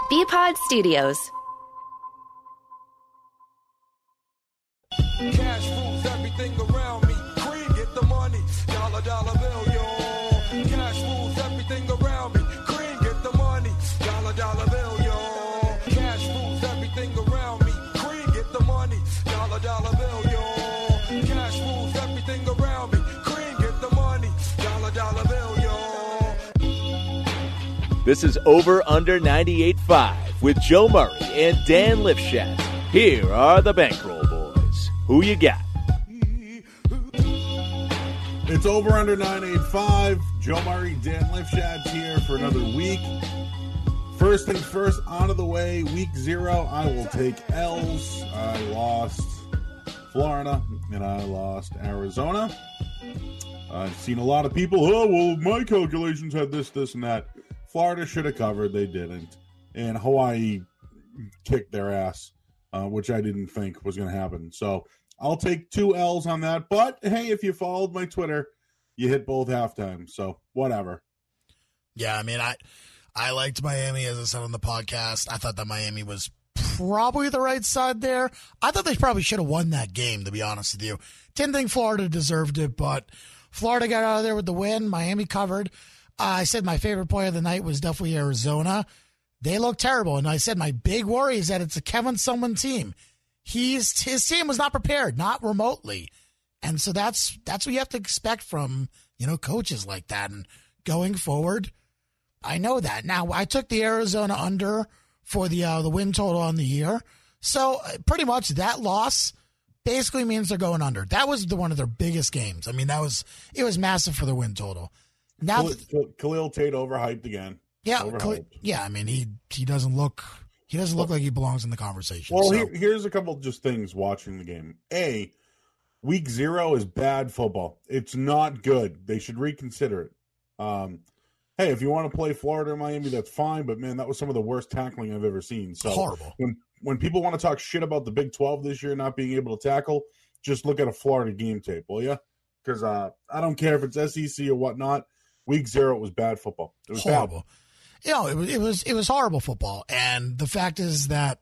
BPod Studios. Cash rules everything around me. Cream, get the money. Dollar, dollar bill, yo. Cash rules everything around me. Cream, get the money. Dollar, dollar bill, yo. Cash rules everything around me. Cream, get the money. Dollar, dollar bill, yo. Cash rules everything around me. Cream, get the money. Dollar, dollar bill, yo. This is Over Under 98.5 with Joe Murray and Dan Lifshatz. Here are the Bankroll Boys. Who you got? It's Over Under 985. Joe Murray, Dan Lifshatz here for another week. First things first, on of the way, week 0. I will take L's. I lost Florida and I lost Arizona. I've seen a lot of people, oh, well, my calculations had this, and that. Florida should have covered. They didn't. And Hawaii kicked their ass, which I didn't think was going to happen. So I'll take 2 L's on that. But, hey, if you followed my Twitter, you hit both halftime. So whatever. Yeah, I mean, I liked Miami, as I said on the podcast. I thought that Miami was probably the right side there. I thought they probably should have won that game, to be honest with you. Didn't think Florida deserved it, but Florida got out of there with the win. Miami covered. I said my favorite play of the night was definitely Arizona. They look terrible. And I said my big worry is that it's a Kevin Sumlin team. His team was not prepared, not remotely. And so that's what you have to expect from, coaches like that. And going forward, I know that. Now, I took the Arizona under for the win total on the year. So pretty much that loss basically means they're going under. That was one of their biggest games. I mean, it was massive for the win total. Now, Khalil Tate overhyped again. Yeah, I mean, he doesn't look like he belongs in the conversation. Well, here's a couple just things watching the game. Week 0 is bad football. It's not good. They should reconsider it. Hey, if you want to play Florida or Miami, that's fine. But man, that was some of the worst tackling I've ever seen. So horrible. When people want to talk shit about the Big 12 this year not being able to tackle, just look at a Florida game tape, will you? Because I don't care if it's SEC or whatnot. Week 0 was bad football. It was horrible. Bad. It was horrible football. And the fact is that,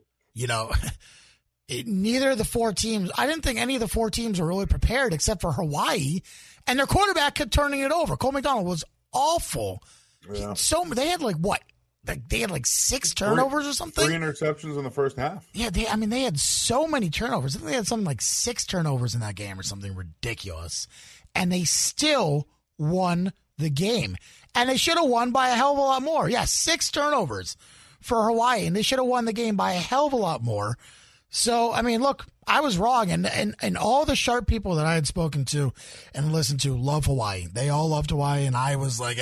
neither of the 4 teams, I didn't think any of the 4 teams were really prepared except for Hawaii. And their quarterback kept turning it over. Cole McDonald was awful. Yeah. They had they had 6 turnovers or something? 3 interceptions in the first half. Yeah, they had so many turnovers. I think they had something like 6 turnovers in that game or something ridiculous. And they still won the game. And they should have won by a hell of a lot more. Yeah, 6 turnovers for Hawaii, and they should have won the game by a hell of a lot more. So, I mean, look, I was wrong, and all the sharp people that I had spoken to and listened to love Hawaii. They all loved Hawaii, and I was like,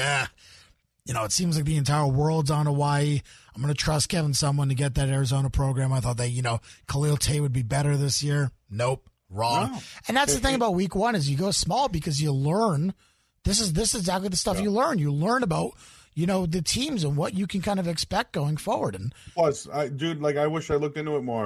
it seems like the entire world's on Hawaii. I'm going to trust Kevin Sumlin to get that Arizona program. I thought that, Khalil Tate would be better this year. Nope, wrong. Wow. And that's the thing about week 1 is you go small because you learn. This is exactly the stuff you learn. You learn about, the teams and what you can kind of expect going forward. And plus, I wish I looked into it more.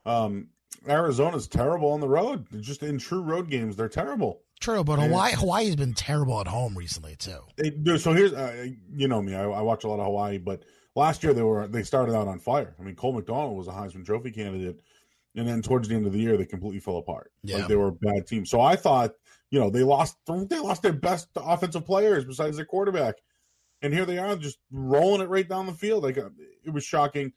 Arizona's terrible on the road. Just in true road games, they're terrible. True, but Hawaii's been terrible at home recently too. So here's, me, I watch a lot of Hawaii, but last year they started out on fire. I mean, Cole McDonald was a Heisman Trophy candidate, and then towards the end of the year, they completely fell apart. Yeah. Like they were a bad team. So I thought, they lost their best offensive players besides their quarterback. And here they are just rolling it right down the field. Like it was shocking.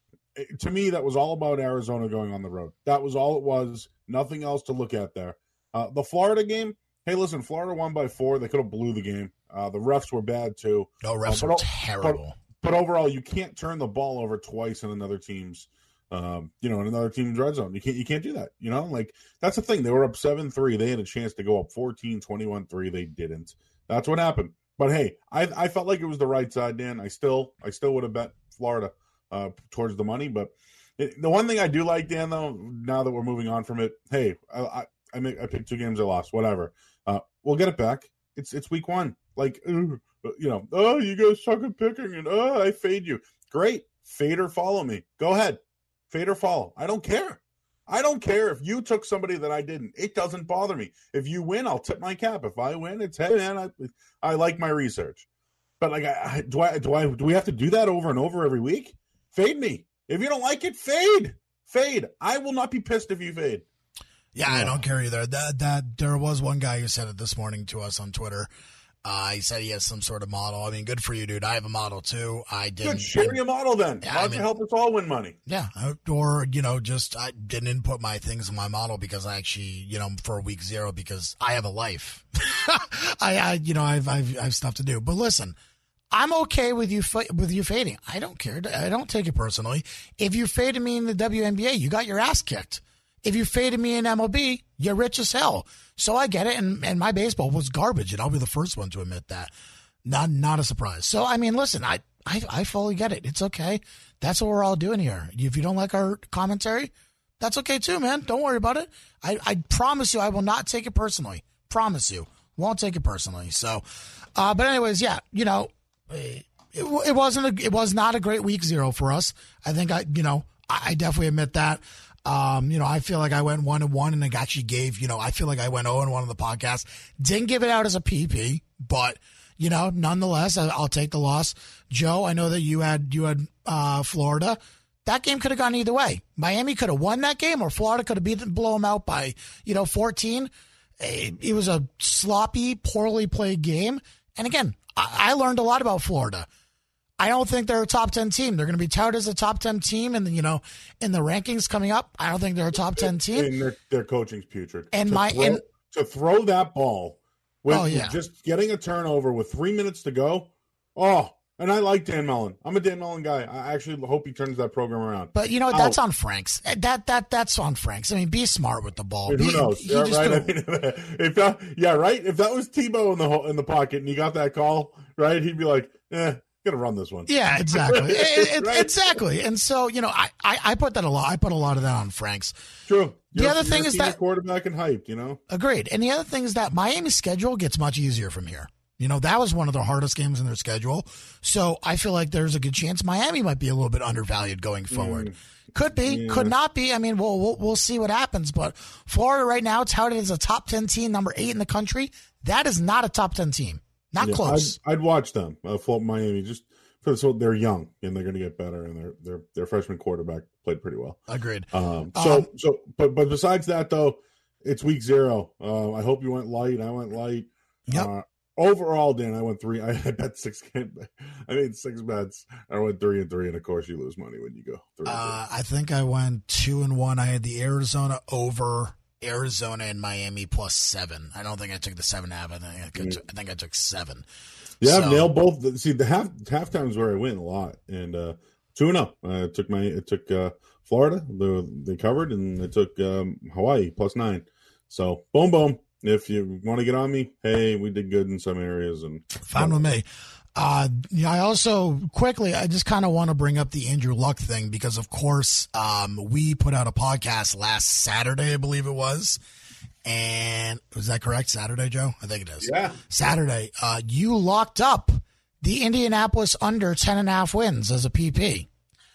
To me, that was all about Arizona going on the road. That was all it was. Nothing else to look at there. The Florida game, hey, listen, Florida won by 4. They could have blew the game. The refs were bad too. No, refs were terrible. But overall, you can't turn the ball over twice in another team's in another team's red zone. You can't do that. That's the thing. They were up 7-3. They had a chance to go up 14, 21-3. They didn't. That's what happened. But hey, I felt like it was the right side, Dan. I still would have bet Florida towards the money. But the one thing I do like, Dan, though, now that we're moving on from it, hey, I picked 2 games I lost. Whatever. We'll get it back. It's week 1. You guys suck at picking, and I fade you. Great. Fade or follow me. Go ahead. Fade or follow. I don't care. I don't care if you took somebody that I didn't. It doesn't bother me. If you win, I'll tip my cap. If I win, it's hey man, I like my research. But do we have to do that over and over every week? Fade me. If you don't like it, fade. Fade. I will not be pissed if you fade. Yeah, I don't care either. That there was one guy who said it this morning to us on Twitter. He said he has some sort of model. I mean, good for you, dude. I have a model too. I didn't. Good, share your model then. Yeah, Why don't you help us all win money? Yeah, or just I didn't input my things in my model because I actually, for week 0 because I have a life. I've stuff to do. But listen, I'm okay with you fading. I don't care. I don't take it personally. If you faded me in the WNBA, you got your ass kicked. If you faded me in MLB, you're rich as hell. So I get it, and my baseball was garbage, and I'll be the first one to admit that. Not a surprise. So, I mean, listen, I fully get it. It's okay. That's what we're all doing here. If you don't like our commentary, that's okay too, man. Don't worry about it. I promise you I will not take it personally. Promise you. Won't take it personally. So, but anyways, yeah, it was not a great week 0 for us. I think I definitely admit that. I feel like I went 1-1 and I actually gave, I feel like I went 0-1 on the podcast. Didn't give it out as a PP, but, nonetheless, I'll take the loss. Joe, I know that you had Florida. That game could have gone either way. Miami could have won that game or Florida could have blow them out by, 14. It was a sloppy, poorly played game. And again, I learned a lot about Florida. I don't think they're a top 10 team. They're going to be touted as a top 10 team, and in the rankings coming up, I don't think they're a top 10 team. And their coaching's putrid. And to throw that ball with just getting a turnover with 3 minutes to go. Oh, and I like Dan Mullen. I'm a Dan Mullen guy. I actually hope he turns that program around. But that's on Franks. That's on Franks. I mean, be smart with the ball. Who knows? Yeah, right. I mean, if that was Tebow in the pocket and he got that call, right? He'd be like, gonna run this one. Yeah, exactly. Exactly. And so, I put that a lot. I put a lot of that on Franks. True. The other thing is that quarterback and hyped, Agreed. And the other thing is that Miami's schedule gets much easier from here. That was one of the hardest games in their schedule. So I feel like there's a good chance Miami might be a little bit undervalued going forward. Could be, could not be. I mean, we'll see what happens. But Florida right now touted as a top 10 team, number 8 in the country. That is not a top 10 team. Not close. I'd watch them. Miami just so they're young and they're going to get better, and their freshman quarterback played pretty well. Agreed. But besides that though, it's week 0. I hope you went light. I went light. Yep. Overall, Dan, I went 3. I bet 6. I made 6 bets. I went 3-3, and of course, you lose money when you go 3-3. I think I went 2-1. I had the Arizona over. Arizona and Miami plus 7. I don't think I took the 7.5. I think I took 7. Yeah, so, nailed both. See, the halftime's where I win a lot, and 2-0. I took Florida. They covered, and I took Hawaii plus 9. So boom. If you want to get on me, hey, we did good in some areas, and fine with me. I also quickly, I just kind of want to bring up the Andrew Luck thing because, of course, we put out a podcast last Saturday, I believe it was. And was that correct? Saturday, Joe? I think it is. Yeah. Saturday. You locked up the Indianapolis under 10.5 wins as a PP.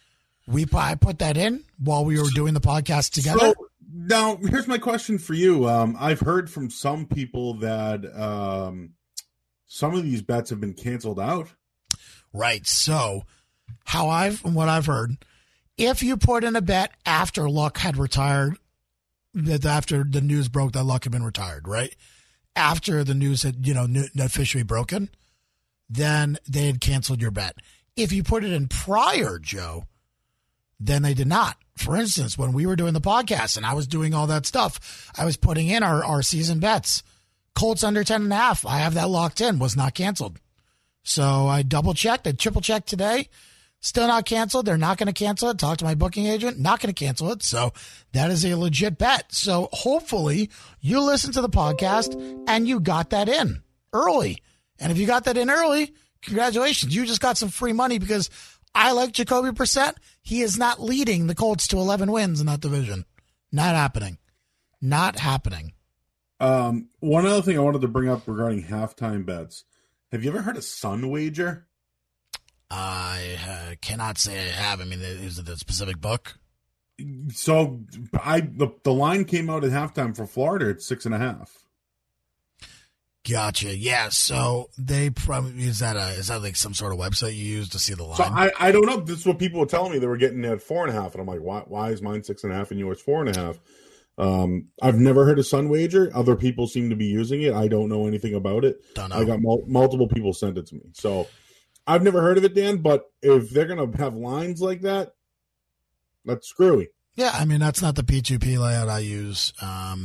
I put that in while we were doing the podcast together. So, now, here's my question for you. I've heard from some people that some of these bets have been canceled out. Right. So, what I've heard, if you put in a bet after Luck had retired, after the news broke that Luck had been retired, right? After the news had, officially broken, then they had canceled your bet. If you put it in prior, Joe, then they did not. For instance, when we were doing the podcast and I was doing all that stuff, I was putting in our season bets. Colts under 10.5. I have that locked in. Was not canceled. So I double checked. I triple checked today. Still not canceled. They're not going to cancel it. Talked to my booking agent. Not going to cancel it. So that is a legit bet. So hopefully you listen to the podcast and you got that in early. And if you got that in early, congratulations. You just got some free money because I like Jacoby Brissett. He is not leading the Colts to 11 wins in that division. Not happening. Not happening. One other thing I wanted to bring up regarding halftime bets. Have you ever heard of Sun Wager? I cannot say I have. I mean, is it a specific book? So the line came out at halftime for Florida at 6.5. Gotcha. Yeah. So they probably is that like some sort of website you use to see the line? So I don't know. This is what people were telling me. They were getting at 4.5, and I'm like, why is mine 6.5 and yours 4.5? I've never heard of Sunwager. Other people seem to be using it. I don't know anything about it. Don't know. I got multiple people sent it to me, so I've never heard of it, Dan. But if they're gonna have lines like that, that's screwy. Yeah, I mean that's not the P2P layout I use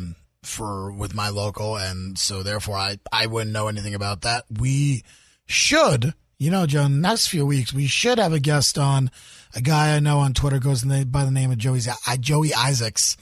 with my local, and so therefore I wouldn't know anything about that. We should, Joe, next few weeks we should have a guest on, a guy I know on Twitter goes by the name of Joey Isaacs.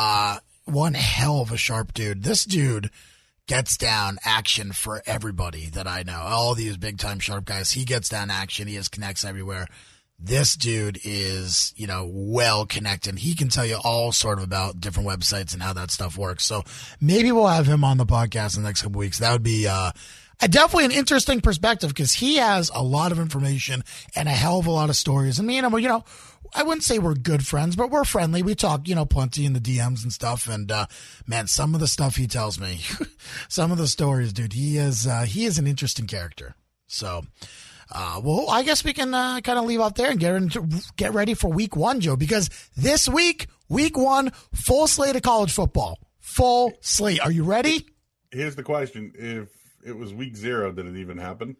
One hell of a sharp dude. This dude gets down action for everybody that I know. All these big time sharp guys, he gets down action. He has connects everywhere. This dude is, well connected. He can tell you all sort of about different websites and how that stuff works. So maybe we'll have him on the podcast in the next couple weeks. That would be definitely an interesting perspective because he has a lot of information and a hell of a lot of stories. And me and him, I wouldn't say we're good friends, but we're friendly. We talk, plenty in the DMs and stuff. And man, some of the stuff he tells me, some of the stories, dude, he is an interesting character. So. Well, I guess we can kind of leave out there and get ready for week 1, Joe, because this week 1, full slate of college football. Full slate. Are you ready? Here's the question. If it was week 0, did it even happen?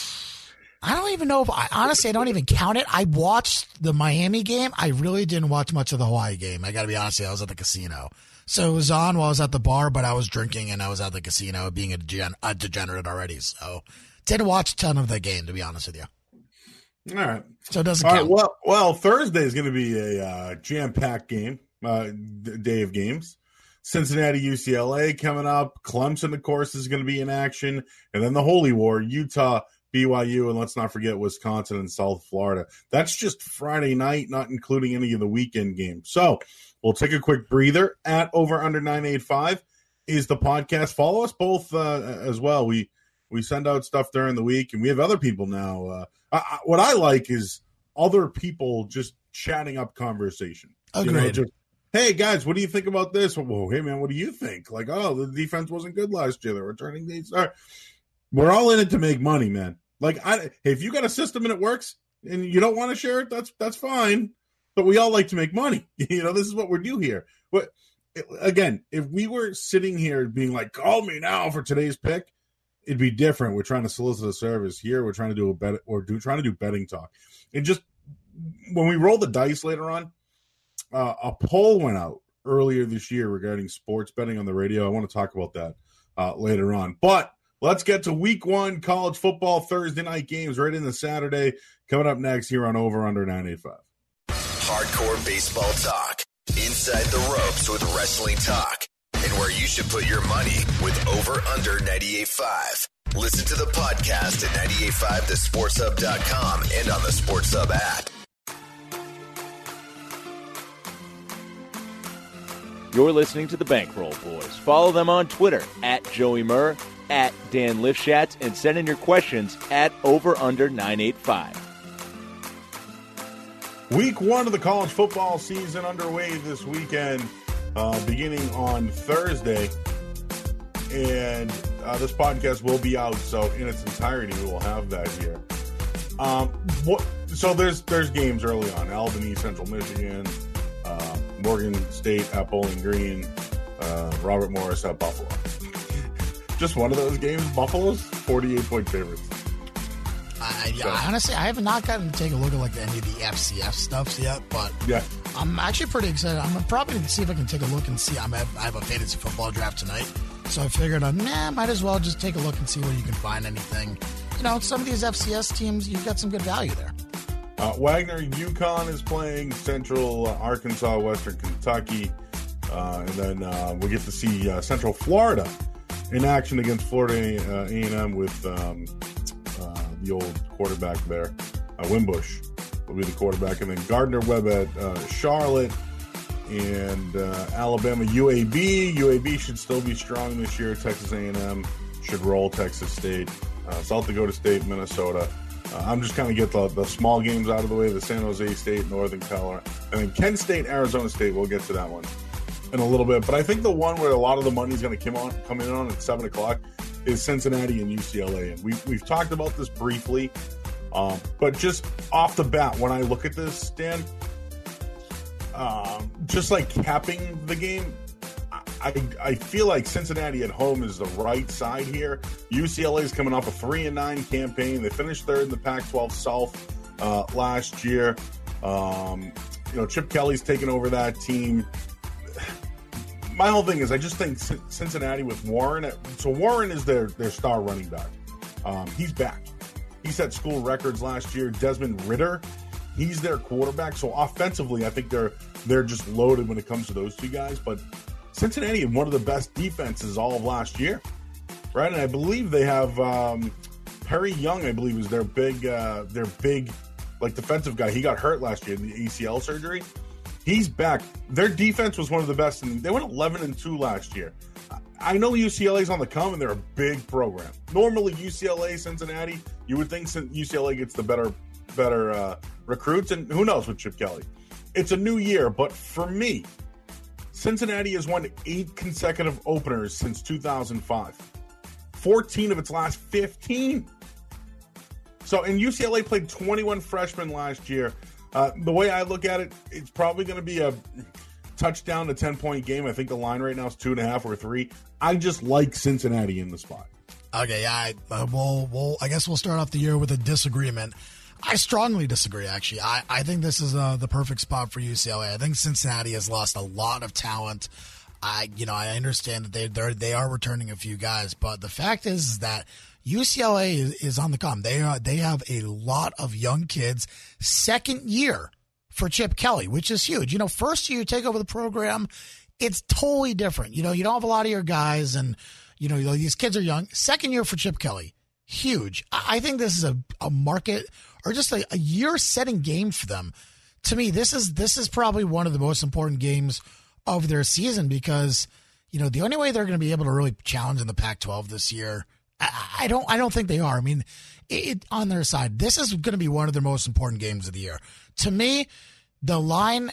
I don't even know honestly, I don't even count it. I watched the Miami game. I really didn't watch much of the Hawaii game. I got to be honest with you, I was at the casino. So it was on while I was at the bar, but I was drinking and I was at the casino being a degenerate already. So didn't watch a ton of the game, to be honest with you. All right. So it doesn't count. Right, well, Thursday is going to be a jam-packed game, day of games. Cincinnati, UCLA coming up. Clemson, of course, is going to be in action. And then the Holy War, Utah, BYU, and let's not forget Wisconsin and South Florida. That's just Friday night, not including any of the weekend games. So we'll take a quick breather. At Over Under 985 is the podcast. Follow us both as well. We send out stuff during the week, and we have other people now. What I like is other people just chatting up conversation. Agreed. Hey, guys, what do you think about this? Well, hey, man, what do you think? Like, the defense wasn't good last year. The returning dates are. We're all in it to make money, man. Like, if you got a system and it works and you don't want to share it, that's fine. But we all like to make money. This is what we do here. But again, if we were sitting here being like, call me now for today's pick, it'd be different. We're trying to solicit a service here. We're trying to do trying to do betting talk. And just when we roll the dice later on, a poll went out earlier this year regarding sports betting on the radio. I want to talk about that later on. But let's get to week 1 college football Thursday night games right into Saturday. Coming up next here on Over Under 985. Hardcore baseball talk. Inside the ropes with wrestling talk. And where you should put your money with Over Under 98.5. Listen to the podcast at 98.5thesportshub.com and on the Sports Hub app. You're listening to the Bankroll Boys. Follow them on Twitter at Joey Murr, at Dan Lifshatz, and send in your questions at Over Under 985. Week 1 of the college football season underway this weekend, beginning on Thursday. And this podcast will be out, so in its entirety, we will have that here. So there's games early on. Albany, Central Michigan, Morgan State at Bowling Green, Robert Morris at Buffalo. Just one of those games, Buffalo's 48-point favorites. Honestly, I have not gotten to take a look at any of the FCS stuff yet, but yeah, I'm actually pretty excited. I'm probably going to see if I can take a look and see. I have a fantasy football draft tonight, so I figured might as well just take a look and see where you can find anything. Some of these FCS teams, you've got some good value there. Wagner, UConn is playing Central Arkansas, Western Kentucky, and then we'll get to see Central Florida in action against Florida A&M with the old quarterback there. Wimbush will be the quarterback, and then Gardner Webb at Charlotte, and Alabama UAB. UAB should still be strong this year. Texas A&M should roll Texas State. South Dakota State, Minnesota. I'm just kind of get the small games out of the way, the San Jose State, Northern Colorado, and then Kent State, Arizona State. We'll get to that one in a little bit. But I think the one where a lot of the money is going to come in on at 7 o'clock is Cincinnati and UCLA. And we've talked about this briefly, but just off the bat, when I look at this, Dan, just like capping the game, I feel like Cincinnati at home is the right side here. UCLA is coming off a 3-9 campaign. They finished third in the Pac-12 South last year. Chip Kelly's taken over that team. My whole thing is I just think Cincinnati with Warren. So Warren is their star running back. He's back. He set school records last year. Desmond Ridder, he's their quarterback. So offensively, I think they're just loaded when it comes to those two guys. But Cincinnati had one of the best defenses all of last year, right? And I believe they have Perry Young. I believe is their big like defensive guy. He got hurt last year in the ACL surgery. He's back. Their defense was one of the best, and they went 11-2 last year. I know UCLA's on the come, and they're a big program. Normally, UCLA, Cincinnati, you would think UCLA gets the better recruits, and who knows with Chip Kelly. It's a new year, but for me, Cincinnati has won 8 consecutive openers since 2005. 14 of its last 15. So, and UCLA played 21 freshmen last year. The way I look at it, it's probably going to be a touchdown to 10-point game. I think the line right now is 2.5 or 3. I just like Cincinnati in the spot. Okay, yeah, I guess we'll start off the year with a disagreement. I strongly disagree, actually. I think this is the perfect spot for UCLA. I think Cincinnati has lost a lot of talent. I understand that they are returning a few guys, but the fact is that UCLA is on the come. They have a lot of young kids. Second year for Chip Kelly, which is huge. First year you take over the program, it's totally different. You don't have a lot of your guys, and these kids are young. Second year for Chip Kelly, huge. I think this is a market or just a year-setting game for them. To me, this is probably one of the most important games of their season because the only way they're going to be able to really challenge in the Pac-12 this year, I don't think they are. I mean, on their side, this is going to be one of their most important games of the year. To me, the line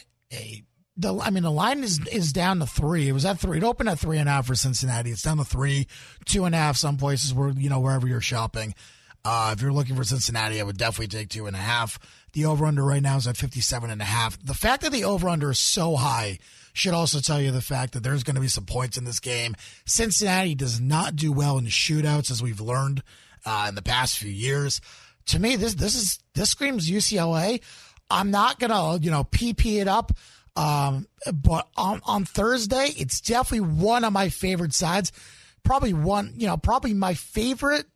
is down to 3. It was at 3. It opened at 3.5 for Cincinnati. It's down to 3, 2.5. Some places where wherever you're shopping. If you're looking for Cincinnati, I would definitely take 2.5. The over/under right now is at 57.5. The fact that the over/under is so high should also tell you the fact that there's going to be some points in this game. Cincinnati does not do well in shootouts, as we've learned in the past few years. To me, this screams UCLA. I'm not gonna PP it up, but on Thursday, it's definitely one of my favorite sides. Probably my favorite.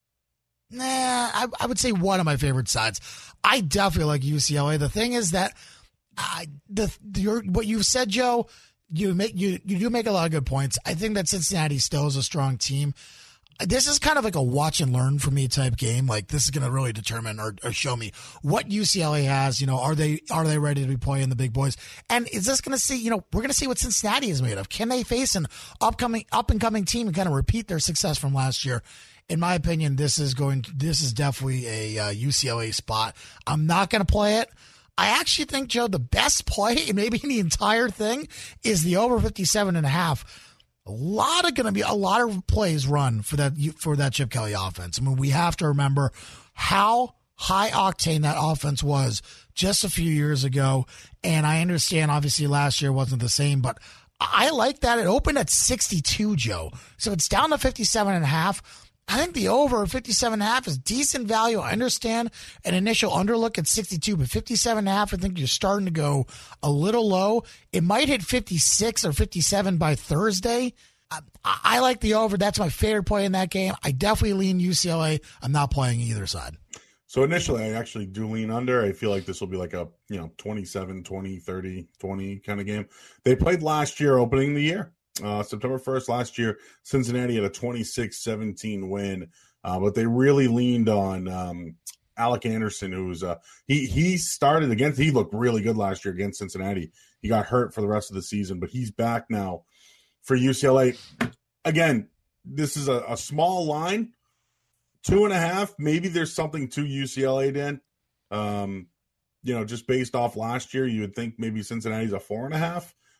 I would say one of my favorite sides. I definitely like UCLA. The thing is that what you said, Joe, you do make a lot of good points. I think that Cincinnati still is a strong team. This is kind of like a watch and learn for me type game. Like this is going to really determine or show me what UCLA has. Are they ready to be playing the big boys? And is this going to see? We're going to see what Cincinnati is made of. Can they face an up and coming team and kind of repeat their success from last year? In my opinion, this is definitely a UCLA spot. I'm not going to play it. I actually think, Joe, the best play, maybe in the entire thing, is the over 57.5. Going to be a lot of plays run for that Chip Kelly offense. I mean, we have to remember how high octane that offense was just a few years ago. And I understand, obviously, last year wasn't the same, but I like that. It opened at 62, Joe. So it's down to 57.5. I think the over 57.5 is decent value. I understand an initial underlook at 62, but 57.5, I think you're starting to go a little low. It might hit 56 or 57 by Thursday. I like the over. That's my favorite play in that game. I definitely lean UCLA. I'm not playing either side. So initially, I actually do lean under. I feel like this will be like a 27, 20, 30, 20 kind of game. They played last year, opening the year. September 1st last year, Cincinnati had a 26-17 win, but they really leaned on Alec Anderson, who's he started against. He looked really good last year against Cincinnati. He got hurt for the rest of the season, but he's back now for UCLA. Again, this is a small line, 2.5. Maybe there's something to UCLA, Dan. Just based off last year, you would think maybe Cincinnati's a 4.5.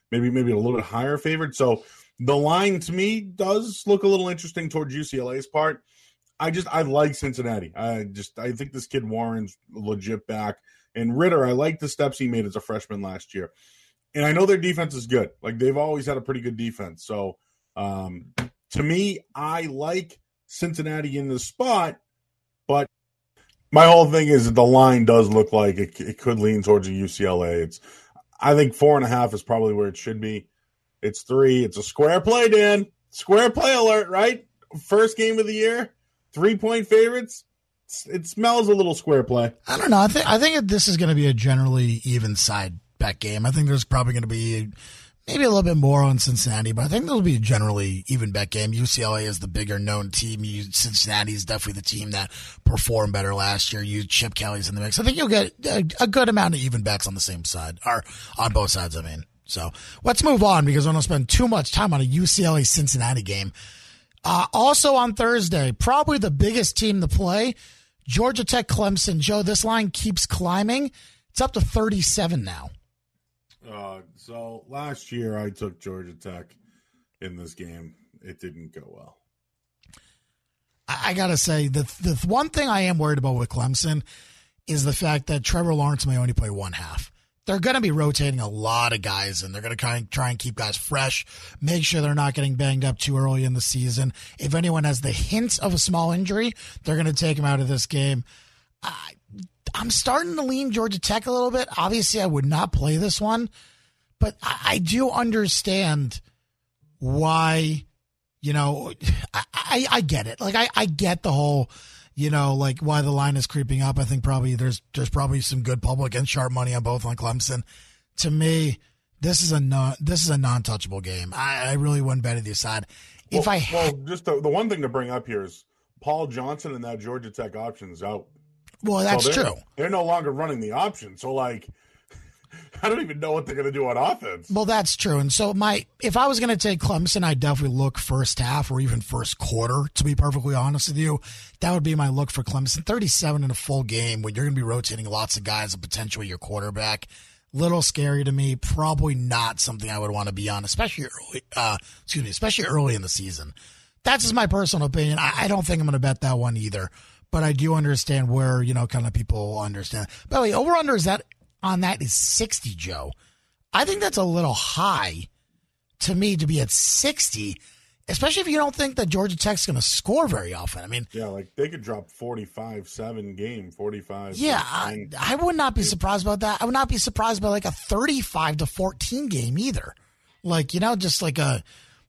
maybe a little bit higher favored. So the line to me does look a little interesting towards UCLA's part. I like Cincinnati. I think this kid Warren's legit back. And Ritter, I like the steps he made as a freshman last year. And I know their defense is good. Like, they've always had a pretty good defense. So, to me, I like Cincinnati in the spot. But my whole thing is that the line does look like it could lean towards a UCLA. I think 4.5 is probably where it should be. It's 3. It's a square play, Dan. Square play alert, right? First game of the year. 3-point favorites. It smells a little square play. I don't know. I think this is going to be a generally even side bet game. I think there's probably going to be maybe a little bit more on Cincinnati, but I think there'll be a generally even bet game. UCLA is the bigger known team. Cincinnati is definitely the team that performed better last year. Chip Kelly's in the mix. I think you'll get a good amount of even bets on the same side, or on both sides, I mean. So let's move on because I don't spend too much time on a UCLA-Cincinnati game. Also on Thursday, probably the biggest team to play, Georgia Tech Clemson. Joe, this line keeps climbing. It's up to 37 now. So last year I took Georgia Tech in this game. It didn't go well. I got to say, the one thing I am worried about with Clemson is the fact that Trevor Lawrence may only play one half. They're going to be rotating a lot of guys, and they're going to try and keep guys fresh, make sure they're not getting banged up too early in the season. If anyone has the hint of a small injury, they're going to take him out of this game. I'm starting to lean Georgia Tech a little bit. Obviously, I would not play this one, but I do understand why, I get it. Like, I get the whole, like why the line is creeping up. I think probably there's probably some good public and sharp money on both on Clemson. To me, this is a non-touchable game. I really wouldn't bet either side. Just the one thing to bring up here is Paul Johnson and that Georgia Tech option is out. Well, that's true. They're no longer running the option. So, like, I don't even know what they're going to do on offense. Well, that's true. And so if I was going to take Clemson, I'd definitely look first half or even first quarter, to be perfectly honest with you. That would be my look for Clemson. 37 in a full game when you're going to be rotating lots of guys and potentially your quarterback. Little scary to me. Probably not something I would want to be on, especially early in the season. That's just my personal opinion. I don't think I'm going to bet that one either. But I do understand where, kind of people understand. By the way, over-under is on 60, Joe. I think that's a little high to me to be at 60, especially if you don't think that Georgia Tech's going to score very often. I mean, yeah, like they could drop 45-7 game, 45. Yeah, I would not be surprised about that. I would not be surprised by like a 35-14 game either. Like, just like a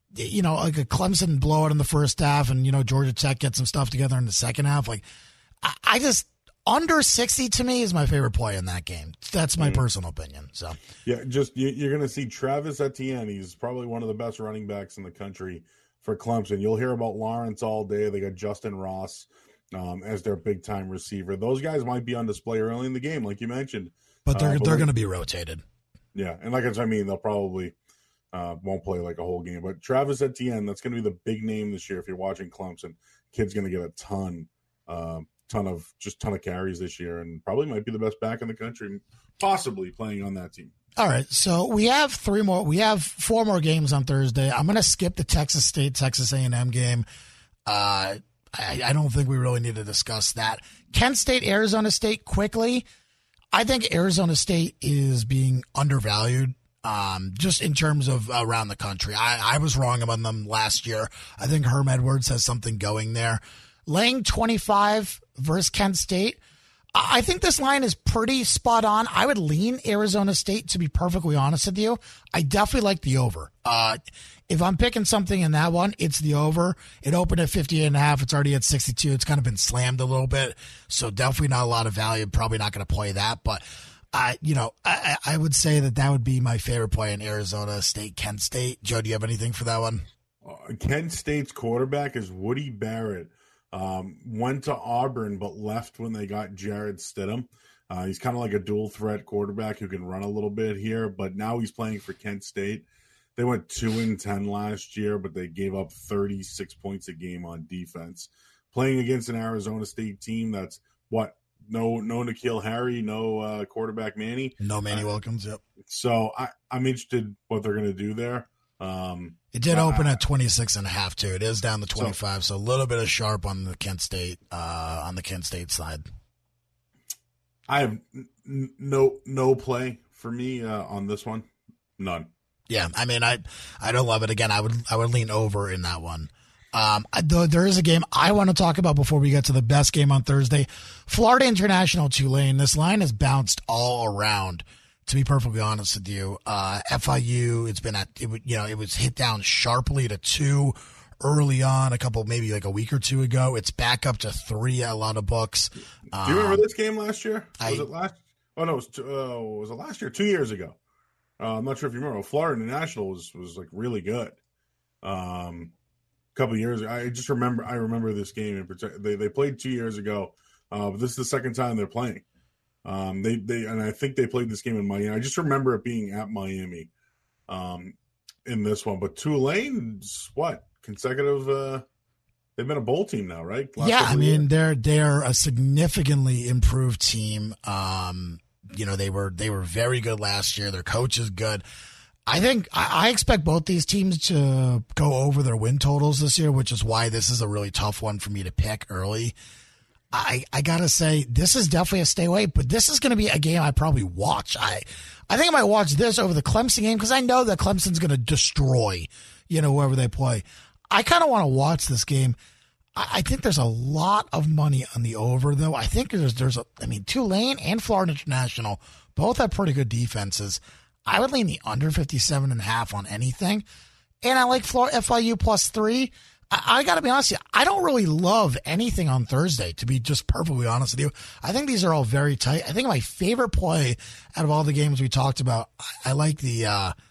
Clemson blowout in the first half and, Georgia Tech gets some stuff together in the second half. Like, I just, under 60 to me is my favorite play in that game. That's my personal opinion. So, yeah, you're going to see Travis Etienne. He's probably one of the best running backs in the country for Clemson. You'll hear about Lawrence all day. They got Justin Ross as their big time receiver. Those guys might be on display early in the game, like you mentioned. But they're going to be rotated. Yeah, and like I mean, they'll probably won't play like a whole game. But Travis Etienne, that's going to be the big name this year if you're watching Clemson. Kid's going to get a ton of carries this year and probably might be the best back in the country, possibly playing on that team. All right, so we have 4 more games on Thursday. I'm going to skip the Texas State, Texas A&M game. I don't think we really need to discuss that. Kent State, Arizona State, quickly. I think Arizona State is being undervalued just in terms of around the country. I was wrong about them last year. I think Herm Edwards has something going there. Laying 25 versus Kent State. I think this line is pretty spot on. I would lean Arizona State, to be perfectly honest with you. I definitely like the over. If I'm picking something in that one, it's the over. It opened at 58.5. It's already at 62. It's kind of been slammed a little bit. So definitely not a lot of value. Probably not going to play that. But, I would say that would be my favorite play in Arizona State, Kent State. Joe, do you have anything for that one? Kent State's quarterback is Woody Barrett. Went to Auburn, but left when they got Jared Stidham. He's kind of like a dual threat quarterback who can run a little bit here, but now he's playing for Kent State. They went 2-10 last year, but they gave up 36 points a game on defense. Playing against an Arizona State team that's no N'Keal Harry, no quarterback Manny. No Manny Wilkins, yep. So I'm interested what they're going to do there. It did open at 26.5 too. It is down to 25, so a little bit of sharp on the Kent State side. I have no play for me on this one, none. Yeah, I mean, I don't love it. Again, I would lean over in that one. There is a game I want to talk about before we get to the best game on Thursday. Florida International Tulane. This line has bounced all around. To be perfectly honest with you, FIU, it was hit down sharply to 2 early on, maybe like a week or two ago. It's back up to 3 at a lot of books. Do you remember this game last year? Was it last? Oh no, was it last year? 2 years ago. I'm not sure if you remember. Florida International was like really good. A couple of years ago. I remember this game in particular. They played 2 years ago, but this is the second time they're playing. And I think they played this game in Miami. I just remember it being at Miami, in this one. But Tulane's consecutive? They've been a bowl team now, right? I mean they're a significantly improved team. They were very good last year. Their coach is good. I think I expect both these teams to go over their win totals this year, which is why this is a really tough one for me to pick early. I gotta say, this is definitely a stay away, but this is going to be a game I probably watch. I think I might watch this over the Clemson game because I know that Clemson's going to destroy, whoever they play. I kind of want to watch this game. I think there's a lot of money on the over, though. I think Tulane and Florida International both have pretty good defenses. I would lean the under 57.5 on anything, and I like FIU +3. I got to be honest with you, I don't really love anything on Thursday, to be just perfectly honest with you. I think these are all very tight. I think my favorite play out of all the games we talked about, I like the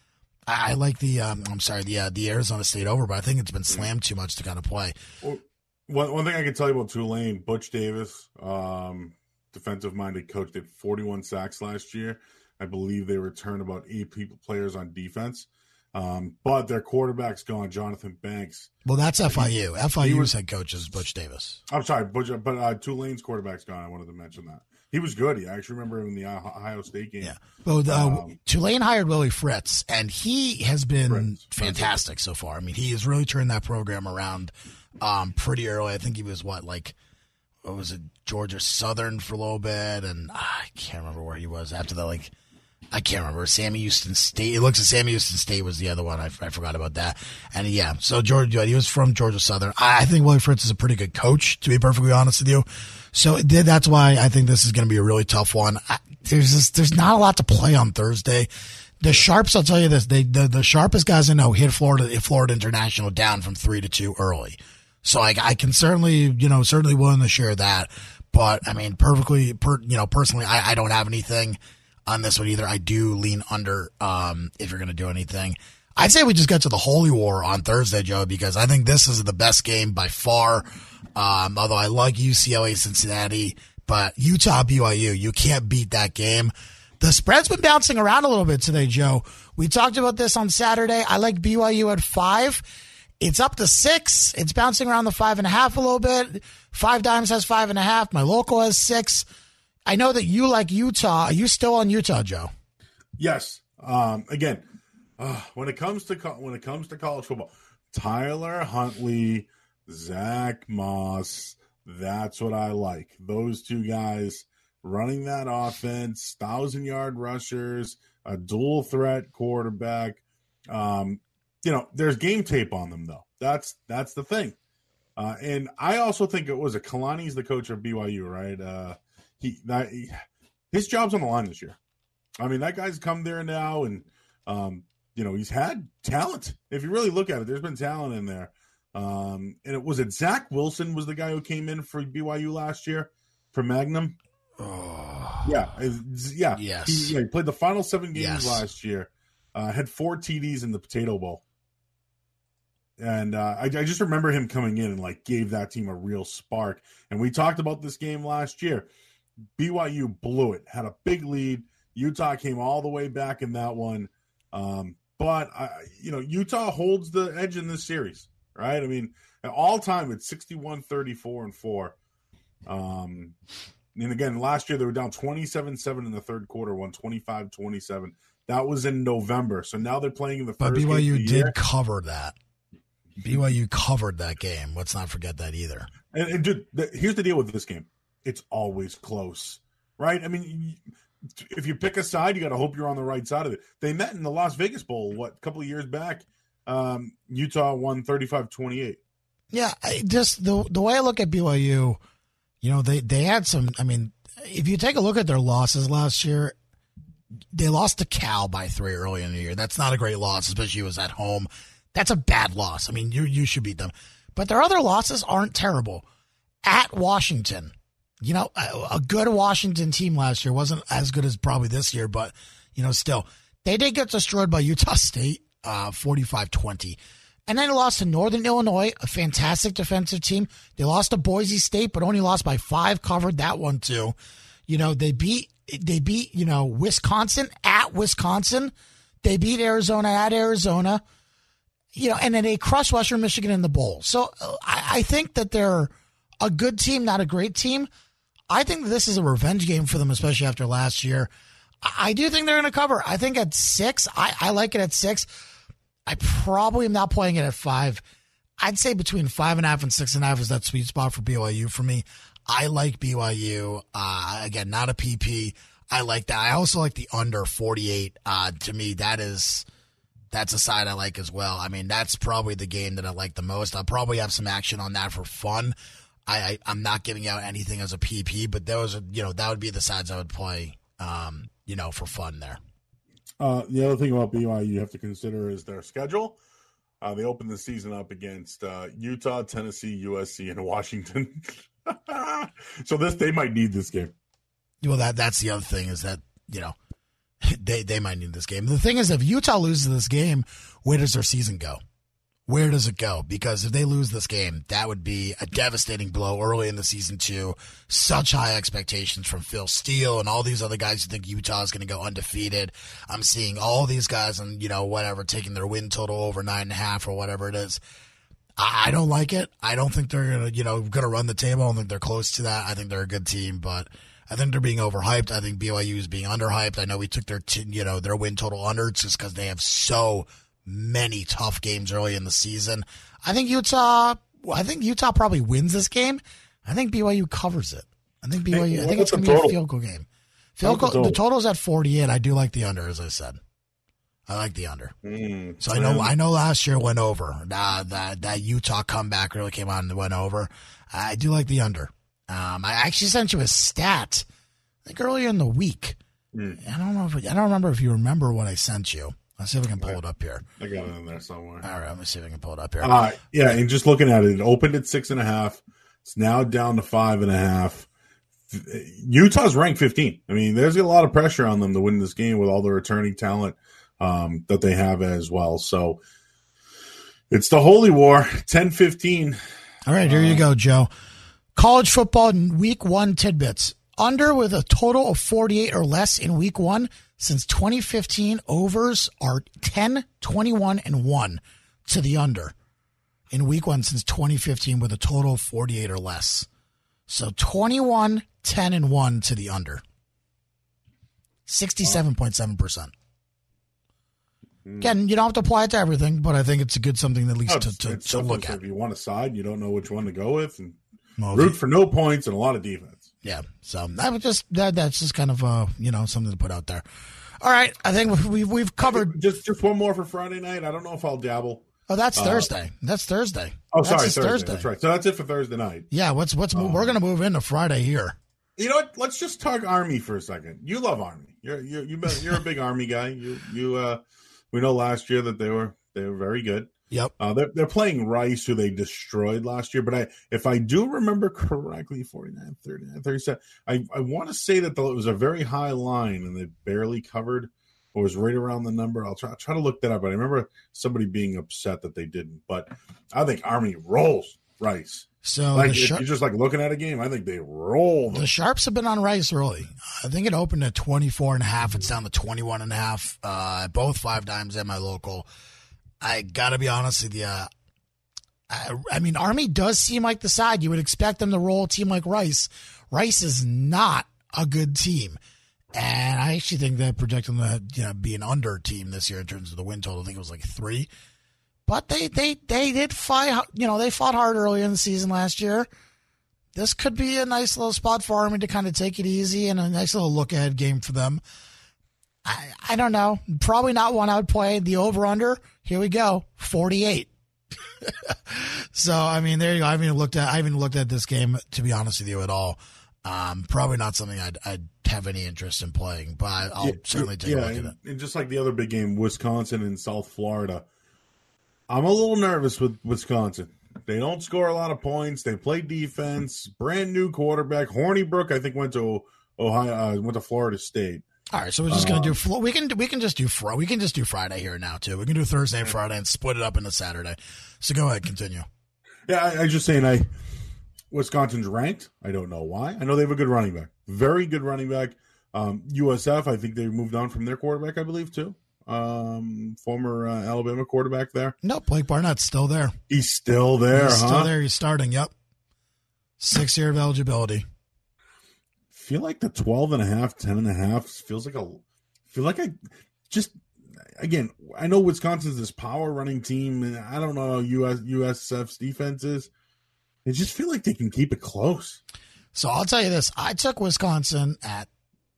Arizona State over, but I think it's been slammed too much to kind of play. Well, one thing I can tell you about Tulane, Butch Davis, defensive-minded coach, did 41 sacks last year. I believe they returned about 8 players on defense. But their quarterback's gone, Jonathan Banks. Well, that's FIU. FIU's head coach is Butch Davis. I'm sorry, but Tulane's quarterback's gone. I wanted to mention that. He was good. I actually remember him in the Ohio State game. Yeah. Well, Tulane hired Willie Fritz, and he has been fantastic so far. I mean, he has really turned that program around pretty early. I think he was Georgia Southern for a little bit, and I can't remember where he was after that, I can't remember. Sammy Houston State. It looks like Sammy Houston State was the other one. I forgot about that. And so Georgia, he was from Georgia Southern. I think Willie Fritz is a pretty good coach, to be perfectly honest with you. So that's why I think this is going to be a really tough one. There's not a lot to play on Thursday. The sharps, I'll tell you this, the sharpest guys I know hit Florida International down from 3 to 2 early. So I can certainly willing to share that. But I mean, personally, I don't have anything on this one either. I do lean under if you're going to do anything. I'd say we just get to the Holy War on Thursday, Joe, because I think this is the best game by far. Although I like UCLA Cincinnati, but Utah BYU, you can't beat that game. The spread's been bouncing around a little bit today, Joe. We talked about this on Saturday. I like BYU at 5. It's up to 6. It's bouncing around the 5.5 a little bit. 5 Dimes has 5.5. My local has 6. I know that you like Utah. Are you still on Utah, Joe? Yes. Again, when it comes to college football, Tyler Huntley, Zach Moss, that's what I like. Those two guys running that offense, 1,000-yard rushers, a dual threat quarterback. There's game tape on them though. That's the thing. And I also think it was Kalani's the coach of BYU, right? His job's on the line this year. I mean, that guy's come there now, and he's had talent. If you really look at it, there's been talent in there. And Zach Wilson was the guy who came in for BYU last year for Magnum. Oh. Yeah. Yes. He played the final 7 games last year. Had 4 TDs in the Potato Bowl. And I just remember him coming in and gave that team a real spark. And we talked about this game last year. BYU blew it, had a big lead. Utah came all the way back in that one. But Utah holds the edge in this series, right? I mean, at all time, it's 61-34-4. And again, last year they were down 27-7 in the third quarter, won 25-27. That was in November. So now they're playing in the But first game BYU of the did year. cover that. BYU covered that game. Let's not forget that either. And dude, here's the deal with this game. It's always close, right? I mean, if you pick a side, you got to hope you're on the right side of it. They met in the Las Vegas Bowl, a couple of years back. Utah won 35-28. Yeah, just the way I look at BYU, they had some. I mean, if you take a look at their losses last year, they lost to Cal by 3 early in the year. That's not a great loss, especially it was at home. That's a bad loss. I mean, you should beat them. But their other losses aren't terrible. At Washington, a good Washington team last year wasn't as good as probably this year, but, still. They did get destroyed by Utah State, 45-20. And then they lost to Northern Illinois, a fantastic defensive team. They lost to Boise State, but only lost by 5, covered that one too. They beat Wisconsin at Wisconsin. They beat Arizona at Arizona. And then they crushed Western Michigan in the bowl. So I think that they're a good team, not a great team. I think this is a revenge game for them, especially after last year. I do think they're going to cover. I think at 6, I like it at 6. I probably am not playing it at 5. I'd say between 5.5 and 6.5 is that sweet spot for BYU for me. I like BYU. Again, not a PP. I like that. I also like the under 48. To me, that's a side I like as well. I mean, that's probably the game that I like the most. I'll probably have some action on that for fun. I'm not giving out anything as a PP, but that would be the sides I would play, for fun there. The other thing about BYU you have to consider is their schedule. They open the season up against Utah, Tennessee, USC, and Washington. So they might need this game. Well, that's the other thing is that, they might need this game. The thing is, if Utah loses this game, where does their season go? Where does it go? Because if they lose this game, that would be a devastating blow early in the season too. Such high expectations from Phil Steele and all these other guys who think Utah is going to go undefeated. I'm seeing all these guys and, taking their win total over 9.5 or whatever it is. I don't like it. I don't think they're going to run the table. I don't think they're close to that. I think they're a good team, but I think they're being overhyped. I think BYU is being underhyped. I know we took their win total under just because they have so many tough games early in the season. I think Utah probably wins this game. I think BYU covers it. I think it's going to be a field goal game. The total's at 48. I do like the under, as I said. I like the under. So I know last year went over. That Utah comeback really came out and went over. I do like the under. I actually sent you a stat, I think earlier in the week. I don't remember if you remember what I sent you. Let's see if I can pull it up here. I got it in there somewhere. All right, let me see if I can pull it up here. Yeah, and just looking at it opened at 6.5. It's now down to 5.5. Utah's ranked 15. I mean, there's a lot of pressure on them to win this game with all the returning talent that they have as well. So it's the Holy War, 10-15. All right, here you go, Joe. College football week 1 tidbits. Under with a total of 48 or less in week 1. Since 2015, overs are 10, 21, and 1 to the under in week 1 since 2015 with a total of 48 or less. So 21, 10, and 1 to the under. 67.7%. Again, you don't have to apply it to everything, but I think it's a good something at least to look at. If you want a side, you don't know which one to go with, and root for no points and a lot of defense. Yeah, so that's just kind of something to put out there. All right, I think we've covered just one more for Friday night. I don't know if I'll dabble. Oh, that's Thursday. That's Thursday. Oh, sorry, Thursday. That's right. So that's it for Thursday night. Yeah, we're going to move into Friday here. You know what? Let's just talk Army for a second. You love Army. You're a big Army guy. We know last year that they were very good. Yep. They're playing Rice, who they destroyed last year. But if I do remember correctly, 49, 39, 37, I want to say that it was a very high line and they barely covered or was right around the number. I'll try to look that up. But I remember somebody being upset that they didn't. But I think Army rolls Rice. So if you're just looking at a game, I think they roll them. The Sharps have been on Rice early. I think it opened at 24.5. It's down to 21.5. Both 5 dimes at my local. I got to be honest with you. I mean, Army does seem like the side. You would expect them to roll a team like Rice. Rice is not a good team. And I actually think they projected them to be an under team this year in terms of the win total. I think it was like 3. But they did fight. They fought hard early in the season last year. This could be a nice little spot for Army to kind of take it easy and a nice little look ahead game for them. I don't know. Probably not one I would play. The over under. Here we go. 48. So I mean, there you go. I haven't even looked at this game, to be honest with you, at all. Probably not something I'd have any interest in playing, but I'll certainly take a look at it. And just like the other big game, Wisconsin and South Florida, I'm a little nervous with Wisconsin. They don't score a lot of points. They play defense. Brand new quarterback Hornibrook, I think, went to Florida State. All right, so we're just gonna do. We can just do Friday here now too. We can do Thursday and Friday and split it up into Saturday. So go ahead, continue. Yeah, I just saying. Wisconsin's ranked. I don't know why. I know they have a good running back, very good running back. USF, I think they moved on from their quarterback, I believe too. Former Alabama quarterback there. No, Blake Barnett's still there. He's still there. He's still there. He's starting. Yep. 6 year of eligibility. Feel like the 12.5, 10.5 feels like again, I know Wisconsin's this power running team, and I don't know how USF's defense is. I just feel like they can keep it close. So I'll tell you this: I took Wisconsin at